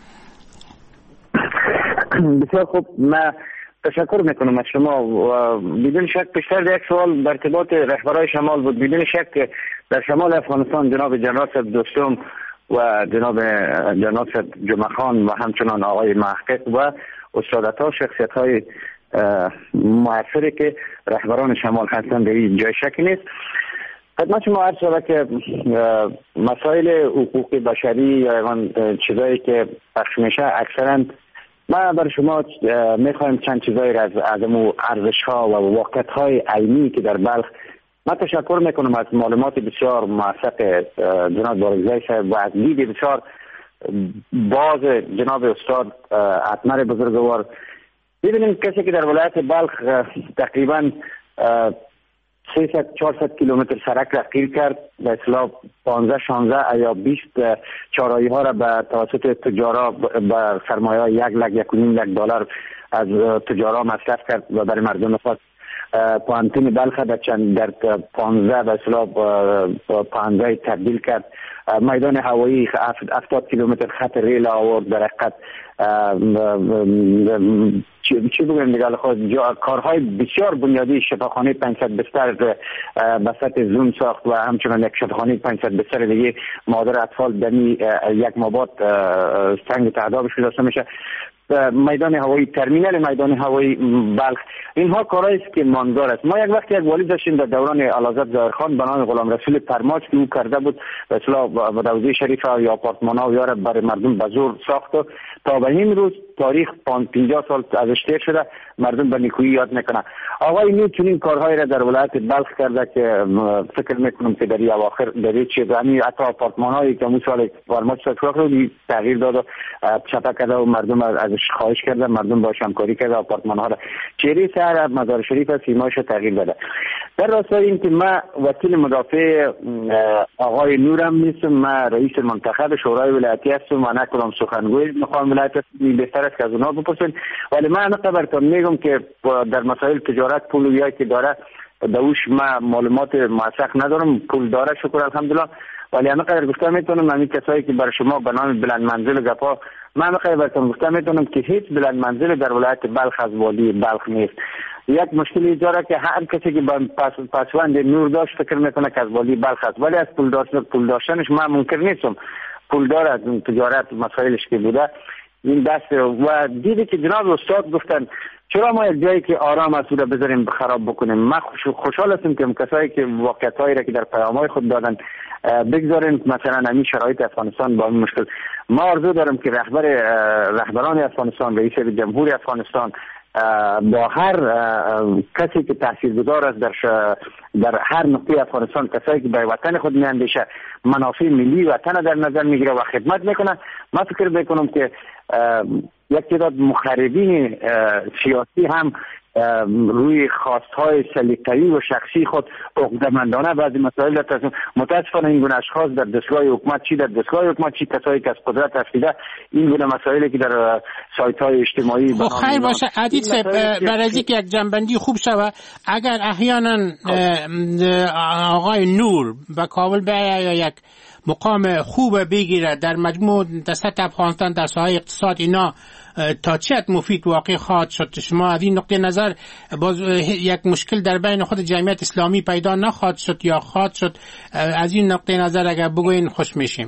G: بسیار خوب، من تشکر میکنم از شما و بدون شک پیشتر یک سوال در ارتباط رهبرای شمال بود. بدون شک که در شمال افغانستان جناب جنرال صاحب دوستم و جناب جنرال صاحب جمعه خان و همچنان آقای محقق و استادتا شخصیت های موثری که رهبران شمال هستند در این جای شکی نیست. خدمت شما عرض شود که مسائل حقوق بشری یا چیزایی که پخش میشه اکثرا ما برای شما میخوایم چند چیزایی از ارزش ها و واقعیت های عینی که در بلخ. من تشکر میکنم از معلومات بسیار موثق جناب بارگزای صاحب و از دید بسیار باز جناب استاد اتمر بزرگوار. ببینیم کسی که در ولایت بلخ تقریبا 300-400 کیلومتر سرک را قیر کرد، به اصطلاح 15-16 یا 20 چهارراهی ها را به توسط تجارا به سرمایه $1-1.5 از تجارا مصرف کرد و برای مردم خواست پانتین بلخ در 15 به اصطلاح 15 تبدیل کرد. میدان هوایی 70 کیلومتر خط ریل آورد در حقیقت. چی بگویم دیگه، کارهای بسیار بنیادی، شفاخانه 500 بستر به سطح زون ساخت و همچنان یک شفاخانه 500 بستر دیگه مادر اطفال دمی یک مابات سنگ تعدابش گذاشته میشه. میدان هوایی، ترمینال میدان هوایی بلخ، اینها کارهایی است که ماندگار است. ما یک وقت یک والی داشتیم در دوران اعلیحضرت ظاهرخان به نام غلام رسول پرماج که او کرده بود، به اصطلاح روضه شریف یا آپارتمان‌ها و یاره برای مردم به زور ساخت و تا به این روز تاریخ 50 سال ازش تیر شده مردم به نیکویی یاد میکنه. آقای نور چنین کارهایی را در ولایت بلخ کرده که فکر میکنم که در اواخر در این چیز حتی آپارتمان‌هایی که اون سال پرماج ساخت رو تغییر داد و چپا کرده و مردم ازش خواهش کرده، مردم باش همکاری کرده آپارتمان‌ها را چهره سر مزار شریف سیمایش تغییر داده. در راستای این که من وکیل مدافع آقای نورم نیستم، من رئیس منتخب شورای ولایتی هستم و نه کدام سخنگوی مقام ولایت بهتر است که از اونها بپرسین. ولی من خبرتون میگم که در مسائل تجارت پولویی که داره دوش من معلومات موثق ندارم. پول داره شکر الحمدلله، ولی انا قدر گفته میتونم همین کسایی که برای شما به نام بلند منزل گپا من خبرتون گفته میتونم که هیچ بلند منزل در ولایت بلخ از وادی بلخ نیست. یک مشکلی داره که هر کسی که پسوند نور داشت فکر میکنه که از وادی بلخ است، ولی از پول داشتنش من منکر نیستم. پول داره از تجارت مسائلش که بوده این دست. و دیدی که جناب استاد گفتن چرا ما یک جایی که آرام است رو بذاریم خراب بکنیم. من خوشحال هستم که کسایی که واقعیتایی را که در پیام‌های خود دادن بگذاریم. مثلا همین شرایط افغانستان با این مشکل ما آرزو دارم که رهبران افغانستان، رئیس جمهور افغانستان با هر کسی که تاثیرگذار است در هر نقطه افغانستان، کسایی که به وطن خود میاندیشه، منافع ملی وطن در نظر میگیره و خدمت میکنه، من فکر میکنم که یک تعداد مخربین سیاسی هم روی خواستهای سلیقه‌ای و شخصی خود عقده‌مندانه بعضی مسائل را تصمیم. متاسفانه این گونه اشخاص در دستگاه حکومت چی کسایی که از قدرت رسیده این گونه مسائلی که در سایت‌های اجتماعی
F: خیر باشه عدید صاحب، برای اینکه یک جنبندی خوب شود، اگر احیانا آقای نور به کابل بیاید یا یک مقام خوب بگیره در مجموع در سطح افغانستان در ساحه اقتصاد، اینا تا چه حد مفید واقع خواهد شد؟ شما از این نقطه نظر باز یک مشکل در بین خود جمعیت اسلامی پیدا نخواهد شد یا خواهد شد؟ از این نقطه نظر اگر بگوین خوش میشیم.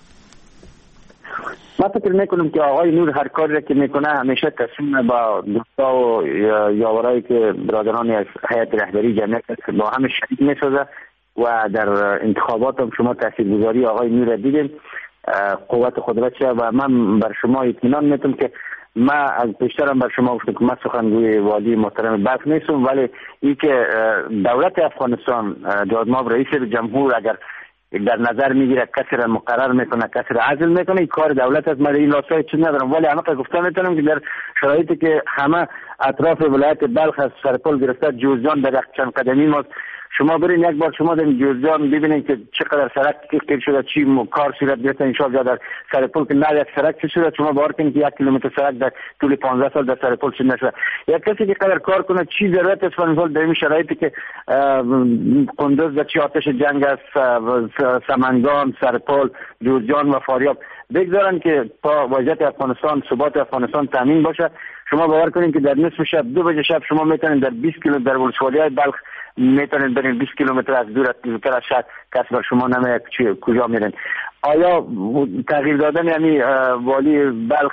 G: من فکر میکنم که آقای نور هر کاری که میکنه همیشه تصمیم با دوستا و یاورایی که برادران از هیئت رهبری جمعیت با هم شریک میسازه و در انتخابات هم شما تاثیرگذاری آقای نور دیدیم، قوت قدرت شه. و من بر شما اطمینان میتونم که من از پیشترم بر شما گفتم که من سخنگوی والی محترم بلخ نیستم، ولی این که دولت افغانستان جناب رئیس جمهور اگر در نظر میگیره کسی را مقرر میکنه کسی را عزل میکنه، این کار دولت است. من این لاسای چیز ندارم، ولی همه گفته میتونم که در شرایطی که همه اطراف ولایت بلخ از سرپل گرفته جوزجان در چند قدمی ما، شما برین یک بار شما در جوزجان ببینید که چقدر سرک قیر شده، چی کار صورت گرفته. ان شاءالله در سرپل که نه یک سرک شده، شما باور کنید که 1 کیلومتر سرک در طول 15 سال در سرپل شده نشده. یک کسی که قدر کار کنه چی ضرورت است فنفال در این شرایطی که قندوز در چی آتش جنگ است، سمنگان، سرپل، جوزجان و فاریاب بگذارن که تا وضعیت افغانستان، ثبات افغانستان تامین باشه. شما باور کنید که در نصف شب 2 بجه شب شما میتونید در 20 کیلومتر در ولسوالیای بلخ میتونید برین 20 کیلومتر از دورتر از شهر کس بر شما نمیاد کجا میرین. آیا تغییر دادن یعنی والی بلخ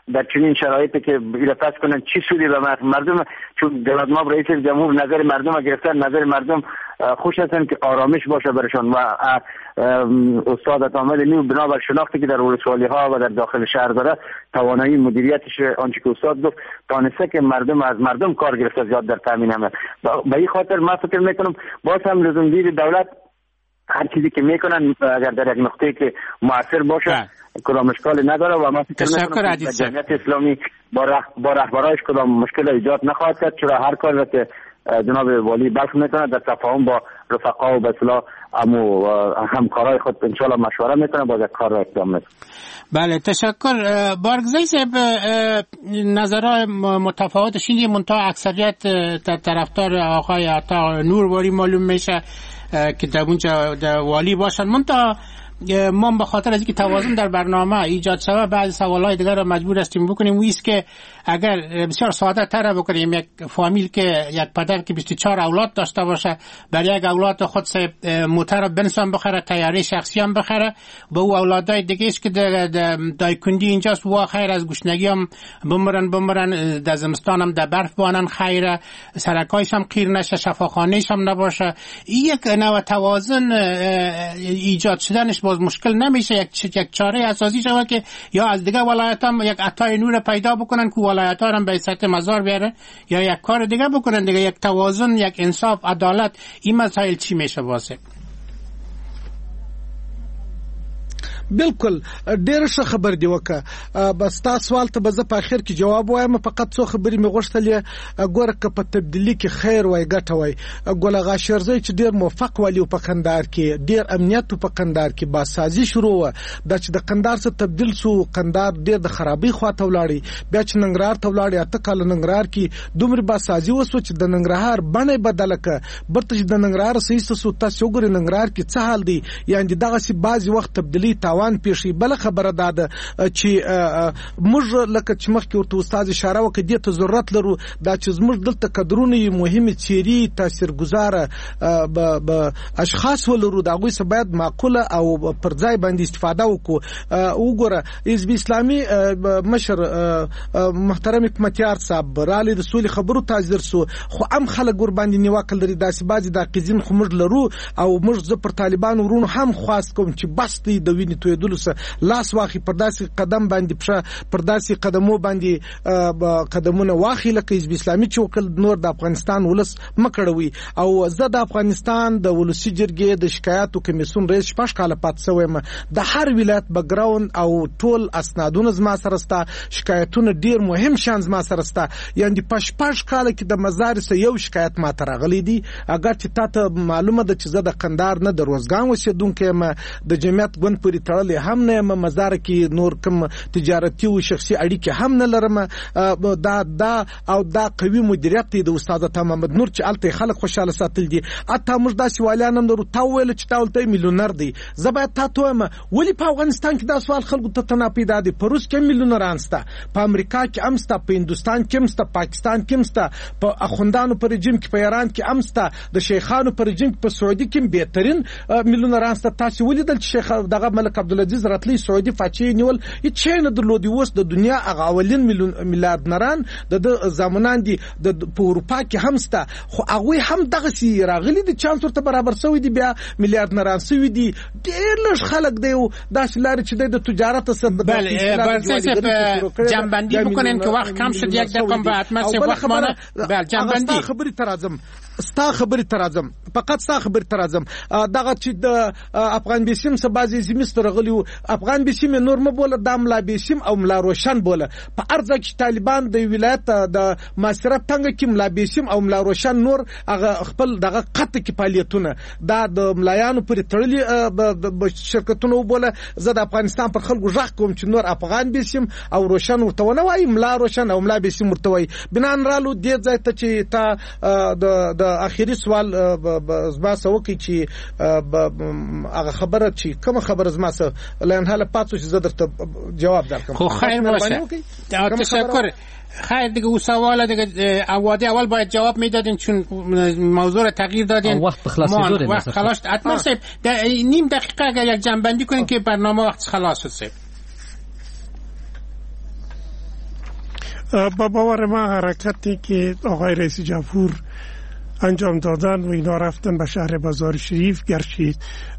G: در چنین شرایطی که ایره پس کنن چی سودی به مردم؟ چون جناب ما رئیس جمهور نظر مردم را گرفتن، نظر مردم خوش هستن که آرامش باشه برشان و استاد آمد نیو بنابر شناختی که در ولسوالی ها و در داخل شهر داره، توانایی مدیریتش آنچه که استاد گفت تانسته که مردم از مردم کار گرفته زیاد در تامین عمل. به این خاطر من فکر میکنم باز هم لزومگیر دولت هر چیزی که میکنن اگر در یک نقطه که مؤثر باشه کدام اشکالی نداره و من فکر میکنم که جمعیت اسلامی با رهبرایش کدام مشکل ایجاد نخواهد کرد، چرا هر کاری که جناب والی بلخ میکنه در تفاهم با رفقا و به اصطلاح همکارای خود انشالله مشوره میکنه با یک کار را اقدام میکنه.
F: بله تشکر. بارگزای صاحب نظرهای متفاوت شینی منتها اکثریت طرفدار آقای عطا نورواری معلوم میشه که در اونجا والی باشن، منتها ما به خاطر از اینکه توازن در برنامه ایجاد شود بعضی سوالای دیگر را مجبور هستیم بکنیم. ویست که اگر بسیار ساده تر بکنیم یک فامیل که یک پدر که 24 اولاد داشته باشه برای یک اولاد خود موتر بنسان بخره، تیاره شخصی هم بخره، به او اولادای دیگه است که دایکندی اینجاست و خیر از گشنگی هم بمرن در زمستان هم در برف بانن، خیره سرکایش هم قیر نشه، شفاخانهش هم نباشه. یک نوع توازن ایجاد شدنش باز مشکل نمیشه. یک چاره اساسی شود که یا از دیگه ولایت هم یک عطای نور پیدا بکنن که ولایت ها هم به سطح مزار بیاره یا یک کار دیگه بکنن دیگه. یک توازن، یک انصاف، عدالت، این مسائل چی میشه واسه؟
H: بالکل ډېر ښه خبر دی وکړه. بس تاسو سوال ته به زه په اخر کې جواب وایم. فقط څو خبرې مې غوښتلې. ګوره که په تبدیلي کې خیر وای ګټه وای، ګل اغا شیرزی چې ډېر موفق والی په قندار کې، ډېر امنیت په قندار کې، باسازي شروع و د چې د قندار څخه تبدیل سو قندار ډېر د خرابې خواته ولاړی، بیا چې ننګرهار ته ولاړی اته کال ننګرهار کې دومره باسازي وسو چې د ننګرهار بڼه بدله ک برته چې د ننګرهار سیسته سو تاسو ګورئ ننګرهار کې څه حال دی. یعنی دغه سی بعضی وخت تبدیلی تاوان پیشي. بل خبره ده چې موږ لکه چې مخکې ورته استاد اشاره وکړه دې ته ضرورت لرو دا چې زموږ دلته قدرونه مهمه چيري تاثیرګذار به اشخاص ولرو، دا غوي څه باید معقوله او پر ځای باندې استفاده وکړو. وګوره حزب اسلامي مشر محترم حکمتیار صاحب رالي د سولې خبرو تاجر سو، خو ام خلک ور باندې نیوکل لري داسې باجی د قزین خو موږ لرو او موږ ز پر طالبان ورونو هم خواست کوم چې بس دی د وینې تویدلو سره لاس واخی پر داسې قدم باندې پښه پر داسې قدمو باندې قدمونه واخی لکه حزب اسلامي چې وکړ نور د افغانستان ولس مکړوي. او زه د افغانستان د ولسی جرګې د شکایتو کمیسیون رئیس شپږ کاله پات سویم، د هر ولایت بګراوند او ټول اسنادونه زما سره ستا، شکایتونه ډیر مهم شان زما سره ستا. یعنی په شپږ کاله کې د مزار سره یو شکایت ما ته راغلی دی. اگر چې تاسو معلومه ده چې زه د قندار نه د روزګان اوسیدونکو یم، د جمعیت ګوند پورې تړلې هم نه یم، مزار کې نور کوم تجارتي او شخصي اړیکې هم نه لرم. دا او دا قوي مدیریت دی د استاد عطا محمد نور چې الته خلک خوشاله ساتل دي. اته موږ داسې والیان هم درو تا ویل چې تاولته میلیونر دی. زه باید تاسو هم ولی په افغانستان کې دا سوال خلکو ته تنا پیدا دي. په روس کې میلیونران سته، په امریکا کې هم سته، په هندستان کې هم سته، پاکستان کې هم سته، په اخوندانو پر رژیم کې په ایران کې هم سته، د شیخانو پر رژیم کې په سعودي کې بهترین میلیونران سته. تاسو ولیدل چې شیخ دغه ملک عبدالعزیز راتلی سعودي فاچې نیول چې نه درلودي. اوس د دنیا اغاولین میلیارډران د زمانان دي په اروپا کې هم سته، خو هغه هم دغه سی راغلي دي چانس ورته برابر شوی دي، بیا میلیارډران شوی دي. ډېر لږ خلک دی داسې لاري چې د تجارت سره
F: بله جنبندی بکنین که وقت کم شد. یک دقیقه بعد مثلا وقت مانه. بله جنبندی
H: خبری ترازم ستا خبرې ترازم فقط ستا خبرې ترازم دغه چې د افغان بیسیم څخه بعضی زمست راغلی افغان بیسیم نور مبوله د ملا بیسیم او ملا روشن بوله په ارزه کې طالبان د ولایت د ماسره څنګه کې ملا بیسیم او ملا روشن نور هغه خپل دغه قطع کې فعالیتونه د ملایانو پر تړلي شرکتونو بوله. زه د افغانستان پر خلکو ژغ کوم چې نور افغان بیسیم او روشن ورته ونه وایي، ملا روشن او ملا بیسیم ورته وایي. بنان رالو دې ځای ته چې تا د اخیری سوال زما سره وکړي چې هغه خبره چې کوم خبره زما سره لئن حاله پاتو چې زه درته جواب درکړم.
F: خو خیر باشه. تشکر. خیر دیگه او سوال دیگه اواده اول باید جواب میدادین چون موضوع رو تغییر دادین.
D: وقت خلاص شد.
F: وقت خلاص. حتما صاحب نیم دقیقه اگر یک جنبندی کنین که برنامه وقت خلاص شد.
I: با باور ما حرکتی که آقای رئیس جمهور انجام دادن و اینا رفتن به شهر بازار شریف، گرچه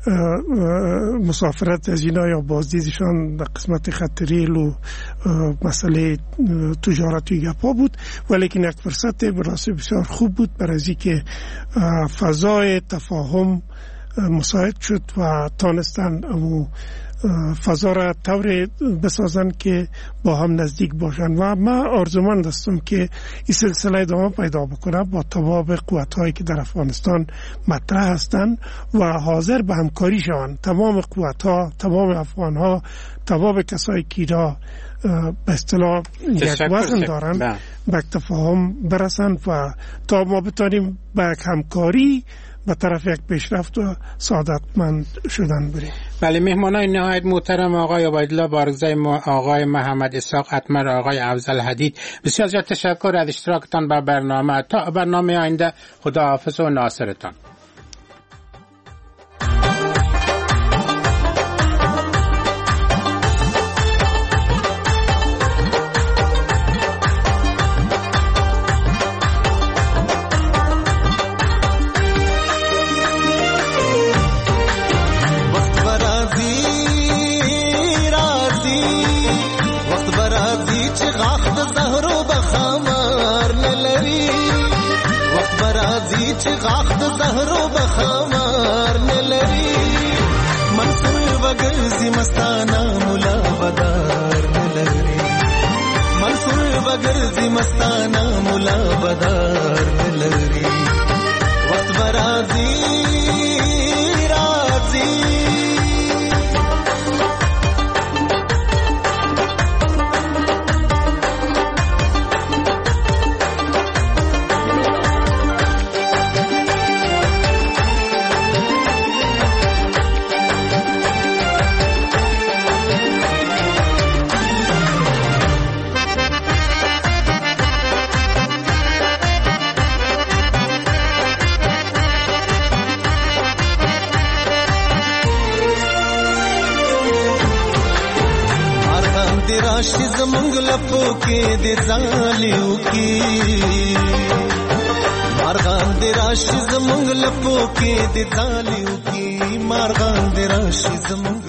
I: مسافرت از اینا یا بازدیدشان در قسمت خط ریل و مسئله تجارت و گپا بود، ولیکن یک فرصت براسه بسیار خوب بود برای از اینکه فضای تفاهم مساعد شد و تانستن امو فضا را طور بسازن که با هم نزدیک باشن و من آرزومند هستم که این سلسله ادامه پیدا بکنه با تواب قوت‌هایی که در افغانستان مطرح هستند و حاضر به همکاری شوند. تمام قوت‌ها، تمام افغان‌ها، تمام کسایی که را به اصطلاح یک وزن دارن به تفاهم برسند و تا ما بتانیم به همکاری به طرف یک پیشرفت و سعادتمند شدن بریم.
F: بله، مهمانای نهایت محترم آقای عبیدالله بارگزای، آقای محمد اسحاق اتمر، آقای افضل حدید، بسیار زیاد تشکر از اشتراکتان به برنامه. تا برنامه آینده، خداحافظ و ناصرتان.
O: मस्ताना मुला बदार लरी वक्त बराजी राजी राशि जमंग लपो के दे जालियों की मारगान दे राशि जमंग लपो के दे जालियों की मारगान दे राशि जमंग